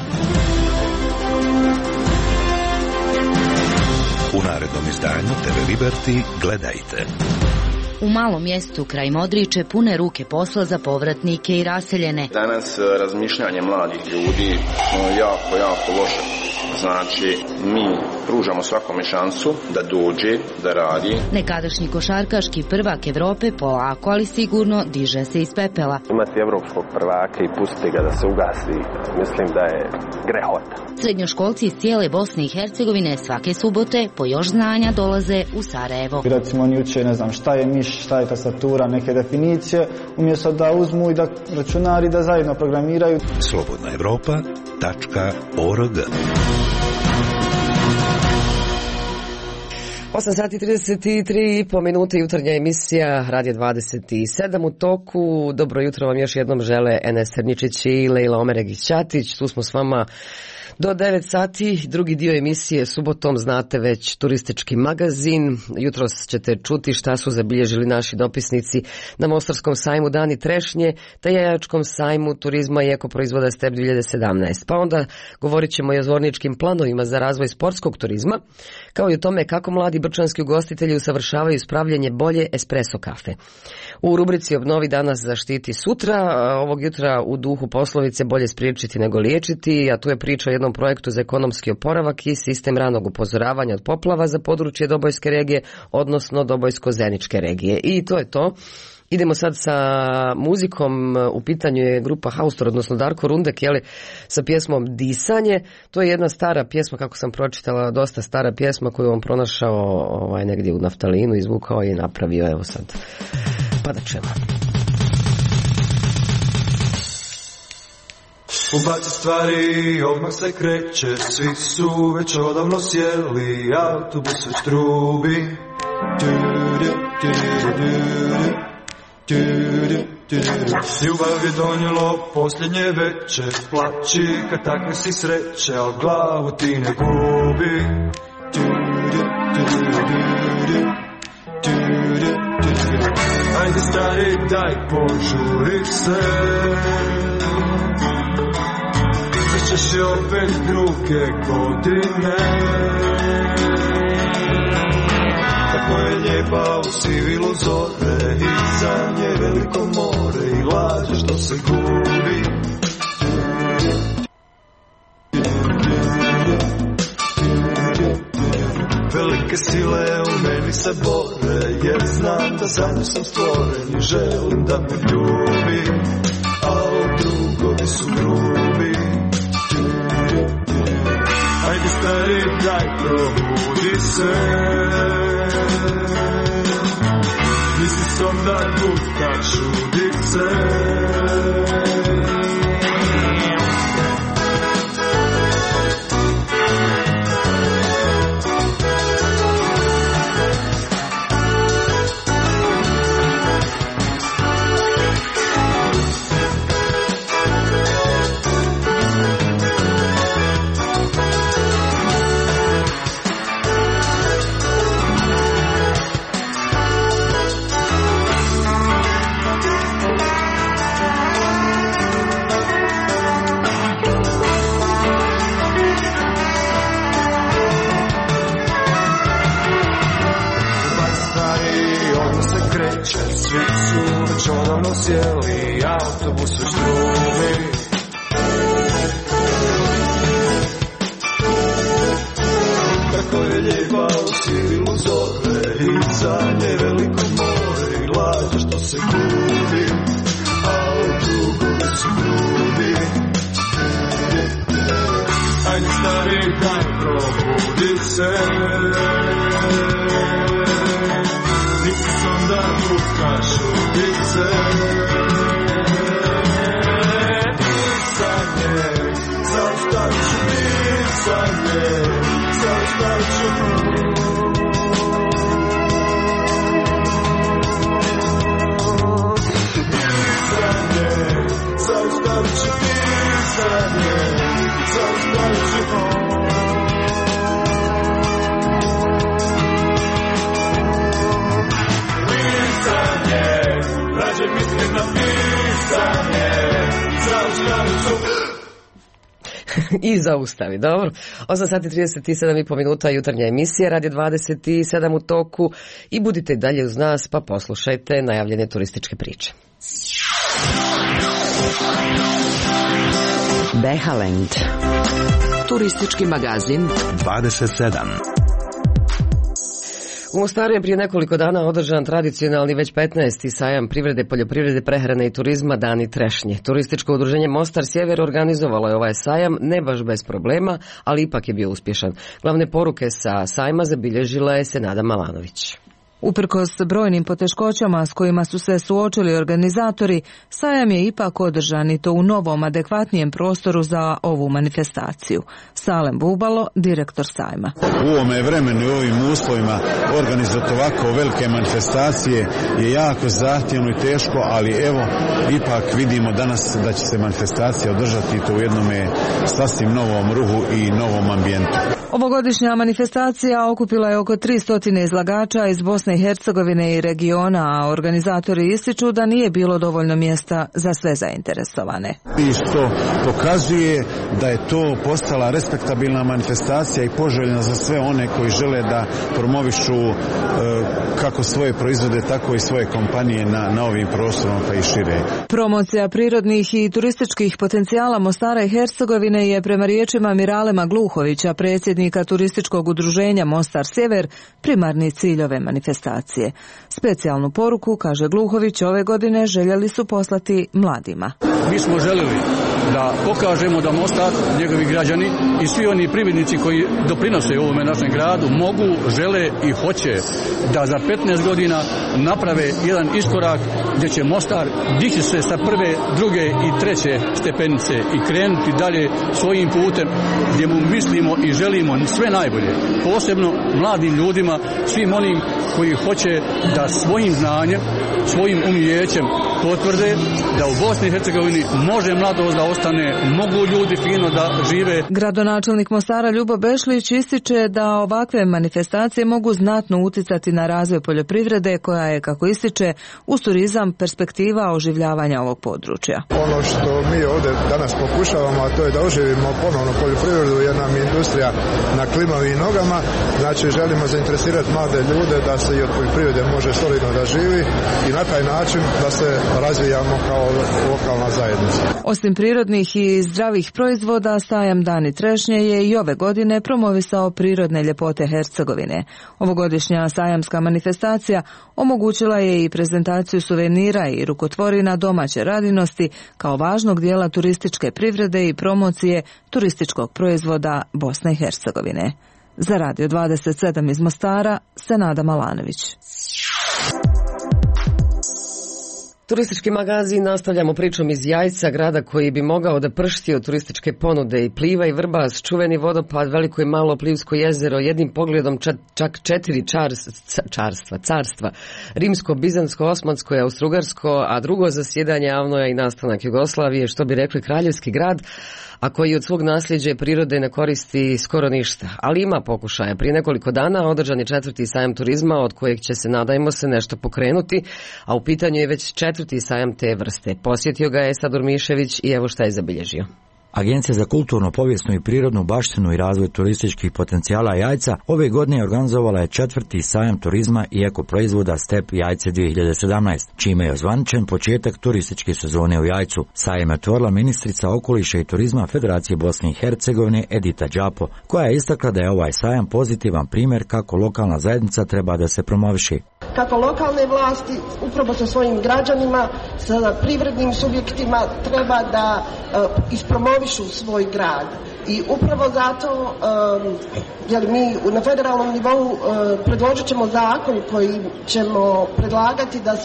U narednom izdanju TV Liberty gledajte. U malom mjestu kraj Modriče pune ruke posla za povratnike i raseljene. Danas razmišljanje mladih ljudi jako loše. Znači, mi pružamo svakome šansu da dođe, da radi. Nekadašnji košarkaški prvak Evrope polako, ali sigurno diže se iz pepela. Imati evropskog prvaka i pustiti ga da se ugasi, mislim da je grehota. Srednjoškolci iz cijele Bosne i Hercegovine svake subote po još znanja dolaze u Sarajevo. Recimo oni uče, ne znam, šta je miš, šta je tastatura, neke definicije, umjesto da uzmu i da računari da zajedno programiraju. slobodnaevropa.org 8 sati 33,5 minute, jutarnja emisija Radio 27 u toku. Dobro jutro vam još jednom žele Enes Crničić i Lejla Omeregić-Ćatić. Tu smo s vama do 9 sati, drugi dio emisije subotom, znate već, turistički magazin. Jutros ćete čuti šta su zabilježili naši dopisnici na Mostarskom sajmu Dani trešnje, te Jajačkom sajmu turizma i ekoproizvoda STEP 2017. Pa onda govorit ćemo i o zvorničkim planovima za razvoj sportskog turizma, kao i o tome kako mladi brčanski ugostitelji usavršavaju spravljanje bolje espresso kafe. U rubrici Obnovi danas, zaštiti sutra, ovog jutra u duhu poslovice bolje spriječiti nego liječiti, a tu je priča o jednom projektu za ekonomski oporavak i sistem ranog upozoravanja od poplava za područje Dobojske regije, odnosno Dobojsko-Zeničke regije. I to je to. Idemo sad sa muzikom, u pitanju je grupa Haustor, odnosno Darko Rundek, sa pjesmom Disanje. To je jedna stara pjesma, kako sam pročitala, dosta stara pjesma koju on pronašao negdje u naftalinu, izvukao i napravio, evo sad. Pa da ćemo. Ubaci stvari, odmah se kreće, svi su već odavno sjeli, autobus već trubi. Ljubav je donijelo posljednje veče, plaći kad takve si sreće, al glavu ti ne gubi. Ajde stari, daj požuri se, ćeš je opet druge godine. Tako je lijepa u sivilu zore, i za nje veliko more, i lađe što se gubi. Velike sile u meni se bore, jer znam da za nju sam stvoren i želim da me ljubi, a drugovi su grubi. Ajde stari, daj probudi se, misli sam da gutaš udice. Odavno sjeli, autobus već trubi. Kako je lijepa u sivilu zore, i za nje veliko more, i lađe što se gubi, a u drugove su grubi. Ajde stari, daj probudi se, misli sam da gutaš udice. Disanje, zaustavit ću disanje, zaustavit ću. Disanje, zaustavit ću disanje, zaustavit ću. I zaustavi, dobro. 8 sati 37,5 minuta, jutarnja emisija, Radio 27 u toku i budite dalje uz nas pa poslušajte najavljene turističke priče. Behaland, turistički magazin 27. U Mostaru je prije nekoliko dana održan tradicionalni već 15. sajam privrede, poljoprivrede, prehrane i turizma Dani trešnje. Turističko udruženje Mostar Sjever organizovalo je ovaj sajam, ne baš bez problema, ali ipak je bio uspješan. Glavne poruke sa sajma zabilježila je Senada Malanović. Uprkos brojnim poteškoćama s kojima su se suočili organizatori, sajam je ipak održan i to u novom, adekvatnijem prostoru za ovu manifestaciju. Salem Bubalo, direktor sajma. U ovome vremenu i ovim uslovima organizovati ovako velike manifestacije je jako zahtjevno i teško, ali evo, ipak vidimo danas da će se manifestacija održati to u jednom sasvim novom ruhu i novom ambijentu. Ovogodišnja manifestacija okupila je oko 300 izlagača iz Bosne i Hercegovine i regiona, a organizatori ističu da nije bilo dovoljno mjesta za sve zainteresovane. I što pokazuje da je to postala respektabilna manifestacija i poželjna za sve one koji žele da promovišu kako svoje proizvode, tako i svoje kompanije na ovim prostorima pa i šire. Promocija prirodnih i turističkih potencijala Mostara i Hercegovine je prema riječima Miralema Gluhovića, predsjednika predsjednika turističkog udruženja Mostar Sjever primarni cilj ove manifestacije. Specijalnu poruku, kaže Gluhović, ove godine željeli su poslati mladima. Mi smo željeli da pokažemo da Mostar, njegovi građani i svi oni privrednici koji doprinose ovome našem gradu mogu, žele i hoće da za 15 godina naprave jedan iskorak gdje će Mostar dići se sa prve, druge i treće stepenice i krenuti dalje svojim putem gdje mu mislimo i želimo sve najbolje. Posebno mladim ljudima, svim onim koji hoće da svojim znanjem, svojim umijećem potvrde da u Bosni i Hercegovini može mladost da ostane, mogu ljudi fino da žive. Gradonačelnik Mostara Ljubo Bešlić ističe da ovakve manifestacije mogu znatno uticati na razvoj poljoprivrede koja je, kako ističe, uz turizam perspektiva oživljavanja ovog područja. Ono što mi ovdje danas pokušavamo, a to je da oživimo ponovno poljoprivredu jer nam je industrija na klimavim nogama. Znači želimo zainteresirati mlade ljude da se i od poljoprivrede može solidno da živi i na taj način da se razvijamo kao lokalna zajednica. Osim prirodnih i zdravih proizvoda, sajam Dani trešnje je i ove godine promovisao prirodne ljepote Hercegovine. Ovogodišnja sajamska manifestacija omogućila je i prezentaciju suvenira i rukotvorina domaće radinosti kao važnog dijela turističke privrede i promocije turističkog proizvoda Bosne i Hercegovine. Za Radio 27 iz Mostara, Senada Malanović. Turistički magazin nastavljamo pričom iz Jajca, grada koji bi mogao da pršti od turističke ponude i Pliva i Vrbas, čuveni vodopad, Veliko i Malo Plivsko jezero, jednim pogledom čak 4 carstva, rimsko, bizansko, osmansko i austrougarsko, a drugo zasjedanje Avnoja i nastanak Jugoslavije, što bi rekli kraljevski grad, a koji od svog nasljeđa i prirode ne koristi skoro ništa. Ali ima pokušaja. Prije nekoliko dana održan je 4. sajam turizma od kojeg će se, nadajmo se, nešto pokrenuti, a u pitanju je već 4. sajam te vrste. Posjetio ga je Esador Mišević i evo šta je zabilježio. Agencija za kulturno, povijesnu i prirodnu baštinu i razvoj turističkih potencijala Jajca ove godine organizovala je 4. sajam turizma i ekoproizvoda Step Jajce 2017, čime je ozvaničen početak turističke sezone u Jajcu. Sajam je otvorila ministrica okoliša i turizma Federacije Bosne i Hercegovine Edita Đapo, koja je istakla da je ovaj sajam pozitivan primjer kako lokalna zajednica treba da se promoviše. Kako lokalne vlasti upravo sa svojim građanima, sa privrednim subjektima treba da ispromovišu svoj grad. I upravo zato jer mi na federalnom nivou predložit ćemo zakon koji ćemo predlagati da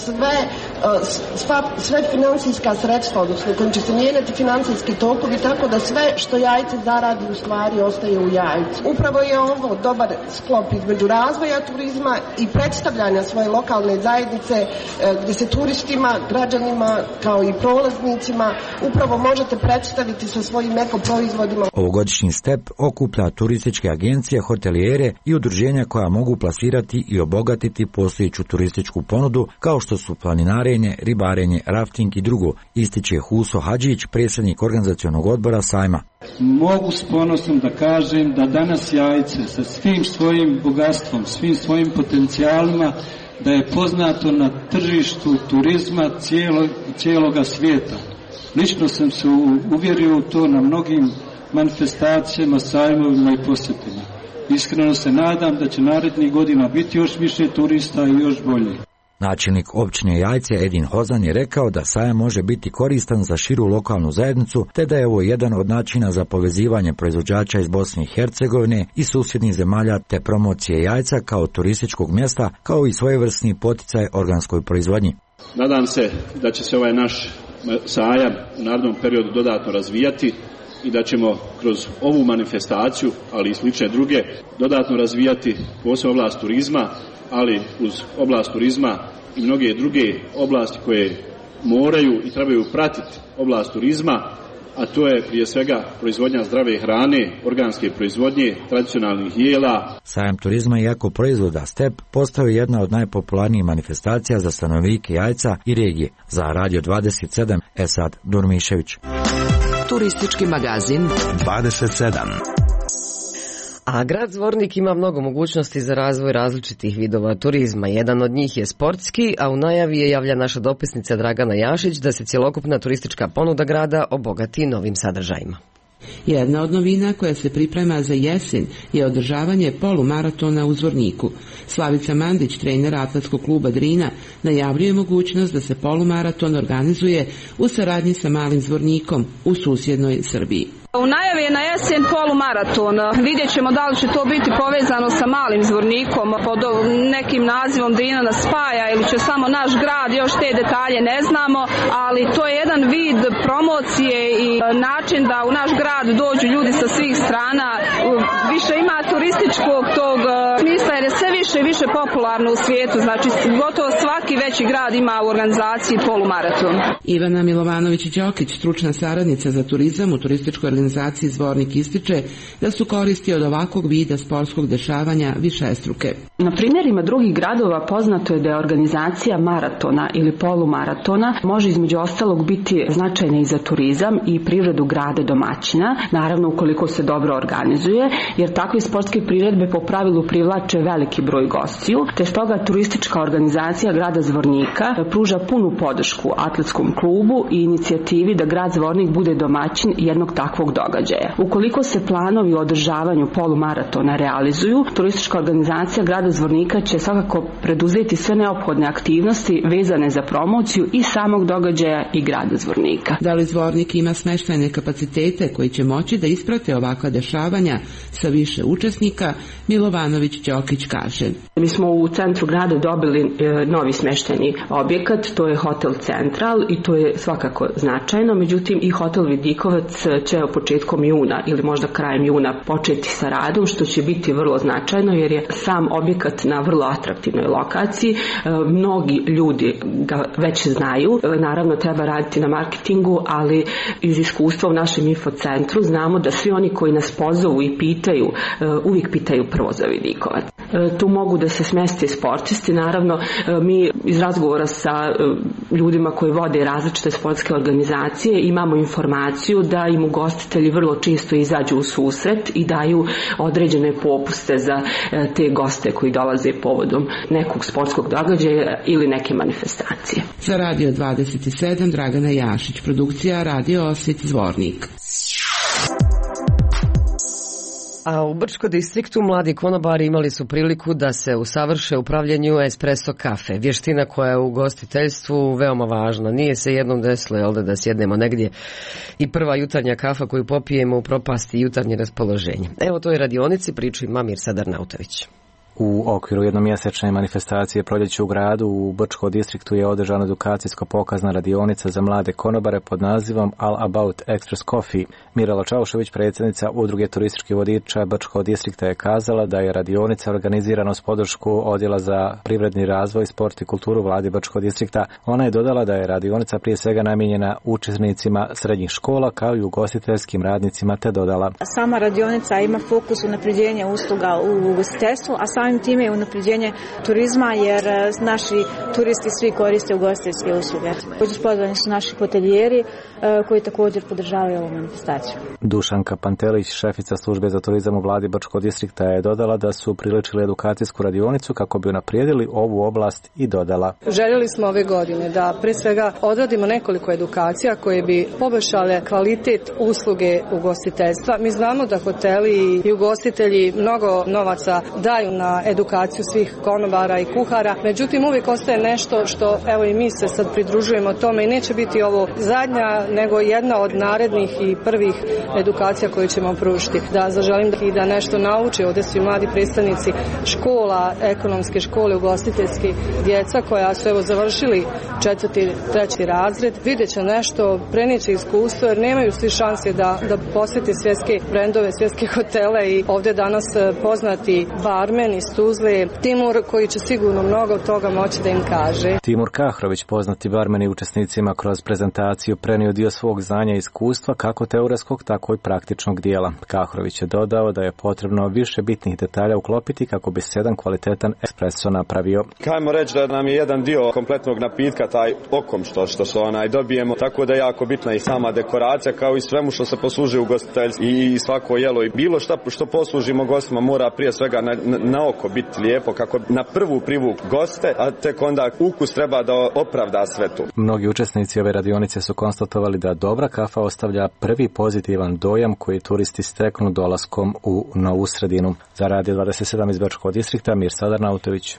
sve financijska sredstva, odnosno kojim će se mijenjati financijski tokovi, tako da sve što Jajce zaradi u stvari ostaje u Jajcu. Upravo je ovo dobar sklop između razvoja turizma i predstavljanja svoje lokalne zajednice gdje se turistima, građanima kao i prolaznicima upravo možete predstaviti sa svojim ekoproizvodima. Ovogodišnji Step okuplja turističke agencije, hotelijere i udruženja koja mogu plasirati i obogatiti postojeću turističku ponudu kao što su planinarenje, ribarenje, rafting i drugo, ističe Huso Hadžić, predsjednik organizacionog odbora sajma. Mogu s ponosom da kažem da danas Jajce sa svim svojim bogatstvom, svim svojim potencijalima, da je poznato na tržištu turizma cijeloga svijeta. Lično sam se uvjerio u to na mnogim manifestacijama, sajmovima i posjetima. Iskreno se nadam da će narednih godina biti još više turista i još bolje. Načelnik općine Jajce Edin Hozan je rekao da sajam može biti koristan za širu lokalnu zajednicu, te da je ovo jedan od načina za povezivanje proizvođača iz Bosne i Hercegovine i susjednih zemalja te promocije Jajca kao turističkog mjesta, kao i svojevrsni poticaj organskoj proizvodnji. Nadam se da će se ovaj naš sajam u narednom periodu dodatno razvijati i da ćemo kroz ovu manifestaciju, ali i slične druge, dodatno razvijati posebno oblast turizma, ali uz oblast turizma i mnoge druge oblasti koje moraju i trebaju pratiti oblast turizma, a to je prije svega proizvodnja zdrave hrane, organske proizvodnje, tradicionalnih jela. Sajam turizma i ekoproizvoda Step postao je jedna od najpopularnijih manifestacija za stanovnike Jajca i regije. Za Radio 27, Esad Durmišević. Turistički magazin 27. A grad Zvornik ima mnogo mogućnosti za razvoj različitih vidova turizma. Jedan od njih je sportski, a u najavi je javlja naša dopisnica Dragana Jašić da se cjelokupna turistička ponuda grada obogati novim sadržajima. Jedna od novina koja se priprema za jesen je održavanje polumaratona u Zvorniku. Slavica Mandić, trener atletskog kluba Drina, najavljuje mogućnost da se polumaraton organizuje u saradnji sa Malim Zvornikom u susjednoj Srbiji. U najavi je na jesen polumaraton. Vidjet ćemo da li će to biti povezano sa Malim Zvornikom pod nekim nazivom Drina nas spaja ili će samo naš grad, još te detalje ne znamo, ali to je jedan vid promocije i način da u naš grad dođu ljudi sa svih strana. Više ima turističkog tog smisla jer je sve više i više popularno u svijetu, znači gotovo svaki veći grad ima u organizaciji polumaraton. Ivana Milovanović-Đokić, stručna saradnica za turizam u turističkoj organizaciji Zvornik, ističe da su koristi od ovakvog vida sportskog dešavanja višestruke. Na primjerima drugih gradova poznato je da je organizacija maratona ili polumaratona može između ostalog biti značajna i za turizam i privredu grada domaćina, naravno ukoliko se dobro organizuje, jer takve sportske priredbe po pravilu privlače veliki broj gostiju, te stoga turistička organizacija grada Zvornika pruža punu podršku atletskom klubu i inicijativi da grad Zvornik bude domaćin jednog takvog događaja. Ukoliko se planovi o održavanju polumaratona realizuju, turistička organizacija grada Zvornika će svakako preduzeti sve neophodne aktivnosti vezane za promociju i samog događaja i grada Zvornika. Da li Zvornik ima smještajne kapacitete koji će moći da isprate ovakva dešavanja sa više učesnika, Milovanović-Đokić kaže. Mi smo u centru grada dobili novi smještajni objekat, to je Hotel Central i to je svakako značajno, međutim i Hotel Vidikovac će početkom juna ili možda krajem juna početi sa radom, što će biti vrlo značajno jer je sam objekat na vrlo atraktivnoj lokaciji. Mnogi ljudi ga već znaju, naravno treba raditi na marketingu, ali iz iskustva u našem infocentru znamo da svi oni koji nas pozovu i pitaju, uvijek pitaju prvo za Vidikovac. Tu mogu da se smjeste sportisti, naravno mi iz razgovora sa ljudima koji vode različite sportske organizacije imamo informaciju da im ugostitelji vrlo često izađu u susret i daju određene popuste za te goste koji dolaze povodom nekog sportskog događaja ili neke manifestacije. Za Radio 27 Dragana Jašić, produkcija Radio Osvit Zvornik. A u Brčko distriktu mladi konobari imali su priliku da se usavrše u pravljenju espresso kafe, vještina koja je u ugostiteljstvu veoma važna. Nije se jednom desilo, jel da sjednemo negdje i prva jutarnja kafa koju popijemo u propasti jutarnje raspoloženje. Evo toj radionici priča ima Mirsa Darnautović. U okviru jednomjesečne manifestacije Proljeće u gradu u Brčko distriktu je održana edukacijsko-pokazna radionica za mlade konobare pod nazivom All About Express Coffee. Mirala Čaušević, predsjednica Udruge turističkih vodiča Brčko distrikta, je kazala da je radionica organizirana uz podršku Odjela za privredni razvoj, sport i kulturu vladi Brčko distrikta. Ona je dodala da je radionica prije svega namijenjena učesnicima srednjih škola kao i ugostiteljskim radnicima, te dodala: sama radionica ima fokus unapređenja usluga u ugostiteljstvu, a samim time je unapređenje turizma jer naši turisti svi koriste ugostiteljske usluge. Pozvani su naši hotelijeri koji također podržavaju ovu manifestaciju. Dušanka Pantelić, šefica službe za turizam u vladi Brčko distrikta, je dodala da su priličili edukacijsku radionicu kako bi unaprijedili ovu oblast i dodala: željeli smo ove godine da pre svega odradimo nekoliko edukacija koje bi poboljšale kvalitet usluge ugostiteljstva. Mi znamo da hoteli i ugostitelji mnogo novaca daju na edukaciju svih konobara i kuhara, međutim uvijek ostaje nešto što evo i mi se sad pridružujemo tome i neće biti ovo zadnja nego jedna od narednih i prvih edukacija koju ćemo pružiti. Da zaželim i da nešto nauče ovdje svi mladi predstavnici škola, ekonomske škole, ugostiteljski, djeca koja su evo završili 4. 3. razred, vidjet će nešto, prenijeće iskustvo jer nemaju svi šanse da posjeti svjetske brendove, svjetske hotele i ovdje danas poznati barmen iz Tuzle, Timur, koji će sigurno mnogo toga moći da im kaže. Timur Kahrović, poznati barmen i učesnicima kroz prezentaciju, prenio dio svog znanja i iskustva, kako teoretskog, tako i praktičnog dijela. Kahrović je dodao da je potrebno više bitnih detalja uklopiti kako bi se jedan kvalitetan espresso napravio. Kajmo reći da nam je jedan dio kompletnog napitka taj okom što se dobijemo, tako da je jako bitna i sama dekoracija kao i svemu što se posluži u ugostiteljstvu i svako jelo i bilo što poslužimo gostima mora prije svega na oko jako biti lijepo, kako na prvu privuk goste, a tek onda ukus treba da opravda sve to. Mnogi učesnici ove radionice su konstatovali da dobra kafa ostavlja prvi pozitivan dojam koji turisti steknu dolaskom u novu sredinu. Za Radio 27 iz Bečkog distrikta, Mirsad Arnautović.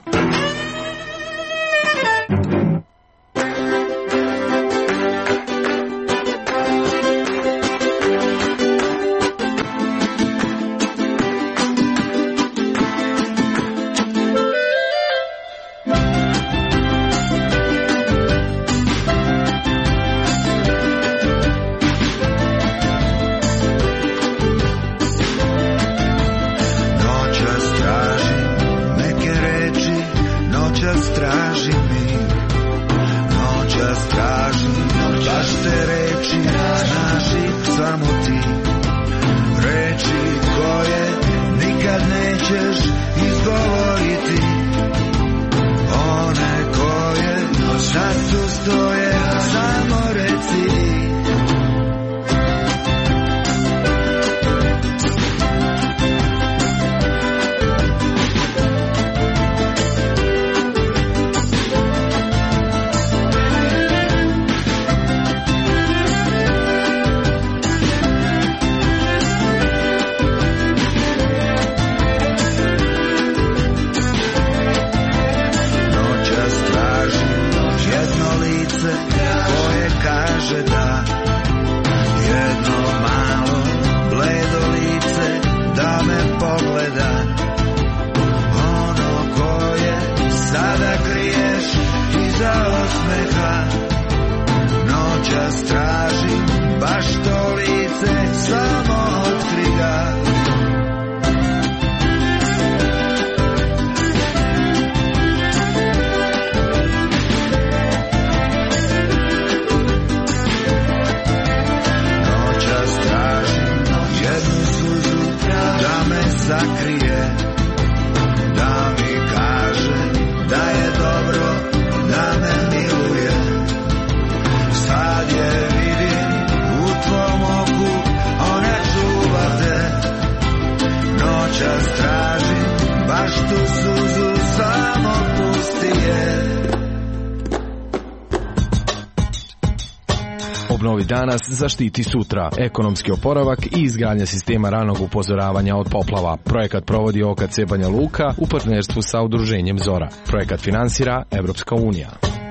Obnovi danas, zaštiti sutra. Ekonomski oporavak i izgradnja sistema ranog upozoravanja od poplava. Projekat provodi OKC Banja Luka u partnerstvu sa udruženjem Zora. Projekat finansira Evropska unija.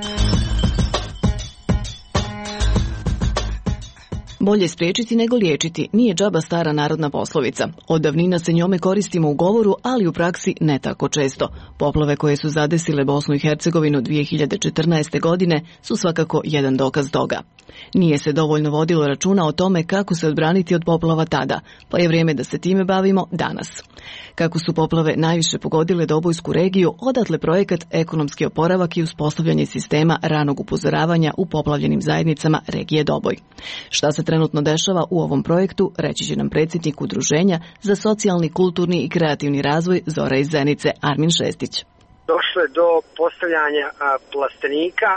Bolje spriječiti nego liječiti nije džaba stara narodna poslovica. Od davnina se njome koristimo u govoru, ali u praksi ne tako često. Poplave koje su zadesile Bosnu i Hercegovinu 2014. godine su svakako jedan dokaz toga. Nije se dovoljno vodilo računa o tome kako se odbraniti od poplava tada, pa je vrijeme da se time bavimo danas. Kako su poplave najviše pogodile Dobojsku regiju, odatle projekat Ekonomski oporavak i uspostavljanje sistema ranog upozoravanja u poplavljenim zajednicama regije Doboj. Šta se trenutno dešava u ovom projektu, reći će nam predsjednik Udruženja za socijalni, kulturni i kreativni razvoj Zora iz Zenice, Armin Šestić. Došlo je do postavljanja plastenika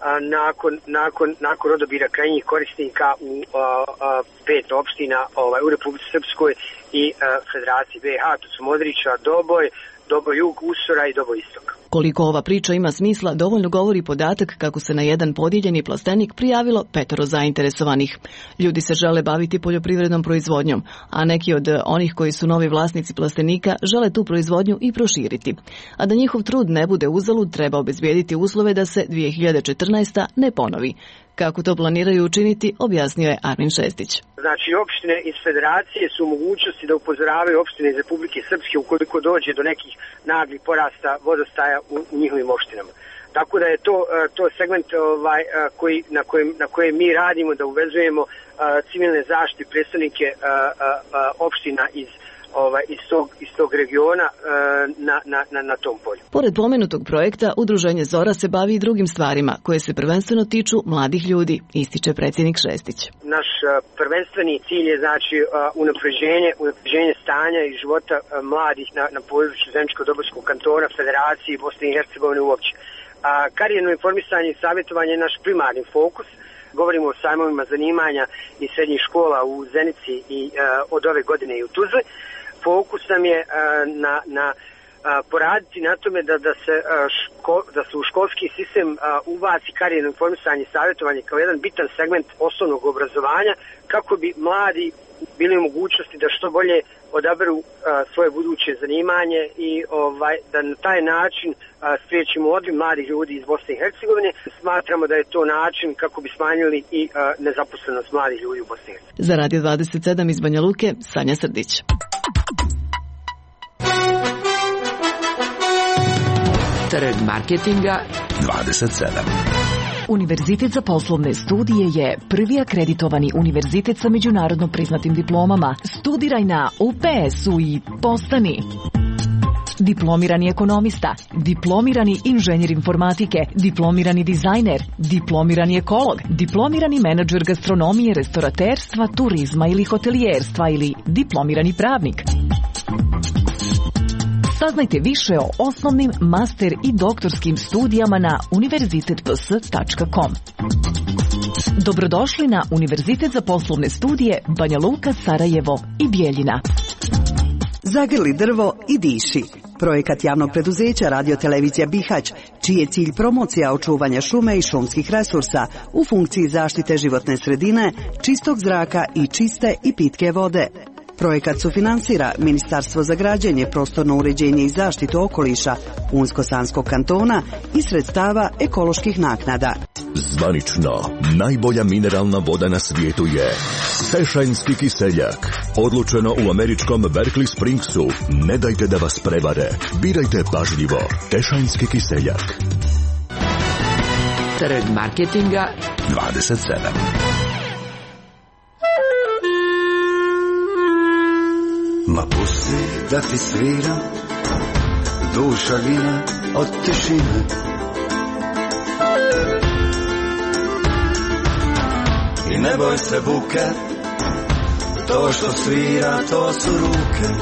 nakon odabira krajnjih korisnika u 5 opština u Republici Srpskoj i Federaciji BiH, to su Modriča, Doboj Jug, Usora i Doboj Istok. Koliko ova priča ima smisla, dovoljno govori podatak kako se na jedan podijeljeni plastenik prijavilo 5 zainteresovanih. Ljudi se žele baviti poljoprivrednom proizvodnjom, a neki od onih koji su novi vlasnici plastenika žele tu proizvodnju i proširiti. A da njihov trud ne bude uzalud, treba obezbijediti uslove da se 2014. ne ponovi. Kako to planiraju učiniti, objasnio je Armin Šestić. Znači, opštine iz Federacije su u mogućnosti da upozoravaju opštine iz Republike Srpske ukoliko dođe do nekih naglih porasta vodostaja u njihovim opštinama. Tako da je to segment na kojem mi radimo, da uvezujemo civilne zaštite, predstavnike opština iz tog regiona na tom polju. Pored pomenutog projekta, Udruženje Zora se bavi i drugim stvarima koje se prvenstveno tiču mladih ljudi, ističe predsjednik Šestić. Naš prvenstveni cilj je znači unapređenje stanja i života mladih na području Zeničko-Dobojskog kantona, Federacije Bosne i Hercegovine uopće. Karijerno informisanje i savjetovanje je naš primarni fokus. Govorimo o sajmovima zanimanja i srednjih škola u Zenici i od ove godine i u Tuzli. Fokus nam je na poraditi na tome da se u školski sistem ubaci karijerno informisanje i savjetovanje kao jedan bitan segment osnovnog obrazovanja, kako bi mladi bili u mogućnosti da što bolje odaberu svoje buduće zanimanje i da na taj način spriječimo odliv mladih ljudi iz Bosne i Hercegovine. Smatramo da je to način kako bi smanjili i nezaposlenost mladih ljudi u Bosni i Hercegovini. Za Radio 27 iz Banja Luke, Sanja Srdić. Trg marketinga 27. Univerzitet za poslovne studije je prvi akreditovani univerzitet sa međunarodno priznatim diplomama. Studiraj na UPS-u i postani diplomirani ekonomista, diplomirani inženjer informatike, diplomirani dizajner, diplomirani ekolog, diplomirani menadžer gastronomije, restoraterstva, turizma ili hotelijerstva ili diplomirani pravnik. Saznajte više o osnovnim, master i doktorskim studijama na univerzitetps.com. Dobrodošli na Univerzitet za poslovne studije Banja Luka, Sarajevo i Bijeljina. Zagrli drvo i diši. Projekat javnog preduzeća Radio-televizija Bihać, čiji je cilj promocija očuvanja šume i šumskih resursa u funkciji zaštite životne sredine, čistog zraka i čiste i pitke vode. Projekat sufinansira Ministarstvo za građenje, prostorno uređenje i zaštitu okoliša Unsko-Sanskog kantona i sredstava ekoloških naknada. Zvanično, najbolja mineralna voda na svijetu je Tešajnski kiseljak. Odlučeno u američkom Berkeley Springsu. Ne dajte da vas prevare. Birajte pažljivo. Tešajnski kiseljak. Trg marketinga 27. Ma pusti da ti svira, duša gine od tišine. I ne boj se buke, to što svira, to su ruke.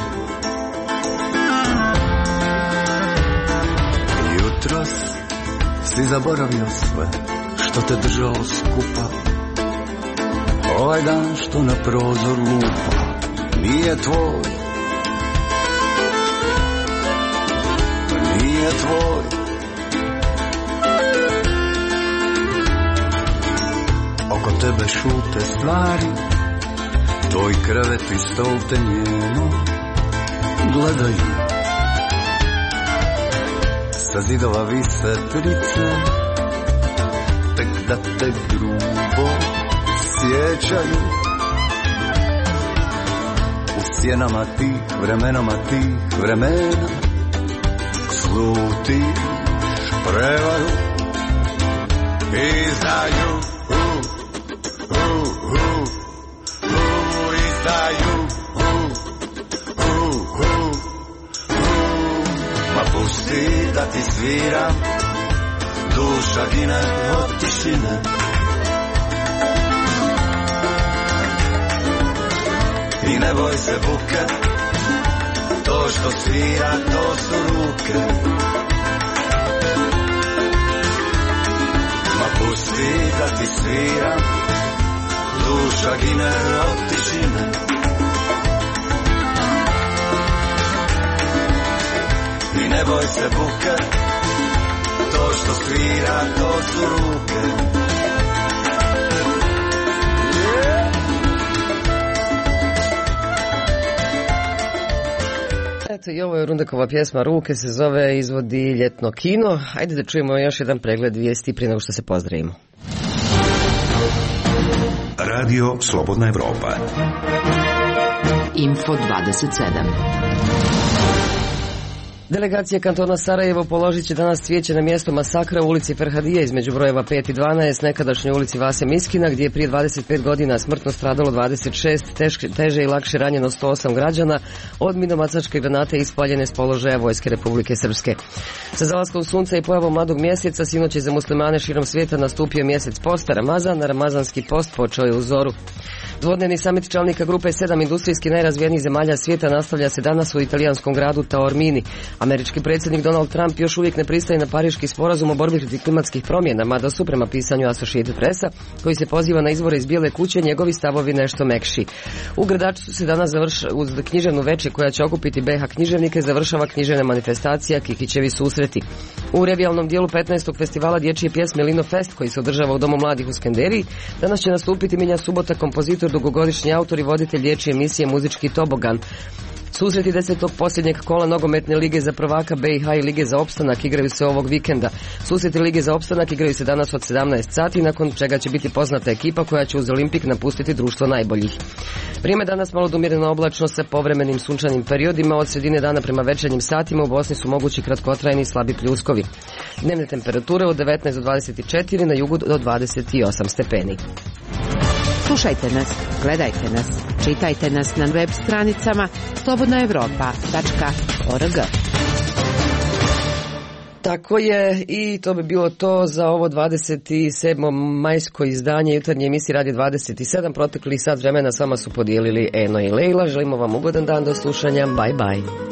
Jutros si zaboravio sve što te držalo skupa. Ovaj dan što na prozor lupa nije tvoj, nije tvoj. Oko tebe šute stvari, tvoj krevet i stol te njeno gledaju. Sa zidova vise trice, tek da te grubo sjećaju. Sjenama tih vremena slutiš prevaru izdaju, izdaju, ma pusti da ti svira, duša gine od tišine. I ne boj se buke, to što svira, to su ruke. Ma pusti da ti svira, duša gine od tišine. I ne boj se buke, to što svira, to su ruke. Eto, i ovo je Rundekova pjesma Ruke, se zove, izvodi Ljetno kino. Ajde da čujemo još jedan pregled vijesti prije nego što se pozdravimo. Radio Slobodna Evropa. Info 27. Delegacija kantona Sarajevo položit će danas cvijeće na mjesto masakra u ulici Ferhadije između brojeva 5 i 12, nekadašnjoj ulici Vase Miskina, gdje je prije 25 godina smrtno stradalo 26, teže i lakše ranjeno 108 građana od minobacačke granate ispaljene s položaja Vojske Republike Srpske. Sa zalaskom sunca i pojavom mladog mjeseca sinoć je za muslimane širom svijeta nastupio mjesec posta Ramazan, a ramazanski post počeo je u zoru. Dvodnevni samit čelnika grupe 7 industrijski najrazvijenijih zemalja svijeta nastavlja se danas u italijanskom gradu Taormini. Američki predsjednik Donald Trump još uvijek ne pristaje na Pariški sporazum o borbi protiv klimatskih promjena, mada su prema pisanju Associated Pressa, koji se poziva na izvore iz Bijele kuće, njegovi stavovi nešto mekši. U Gradačcu se danas uz književnu večer koja će okupiti BiH književnike završava književna manifestacija Kikićevi susreti. U revijalnom dijelu 15. festivala dječje pjesme Lino Fest, koji se održava u Domu mladih u Skenderiji, danas će nastupiti Miljan Subota, kompozitor, dugogodišnji autor i voditelj dječje emisije Muzički tobogan. Susreti 10. posljednjeg kola nogometne lige za prvaka BiH i lige za opstanak igraju se ovog vikenda. Susreti lige za opstanak igraju se danas od 17 sati, nakon čega će biti poznata ekipa koja će uz Olimpik napustiti društvo najboljih. Vrijeme danas malo umjereno oblačno sa povremenim sunčanim periodima. Od sredine dana prema večernjim satima u Bosni su mogući kratkotrajni slabi pljuskovi. Dnevne temperature od 19 do 24, na jugu do 28 stepeni. Slušajte nas, gledajte nas, čitajte nas na web stranicama slobodnaevropa.org. Tako je, i to bi bilo to za ovo 27. majsko izdanje jutarnje emisije Radio 27. Protekli sat vremena s vama su podijelili Eno i Lejla. Želimo vam ugodan dan, do slušanja. Bye bye.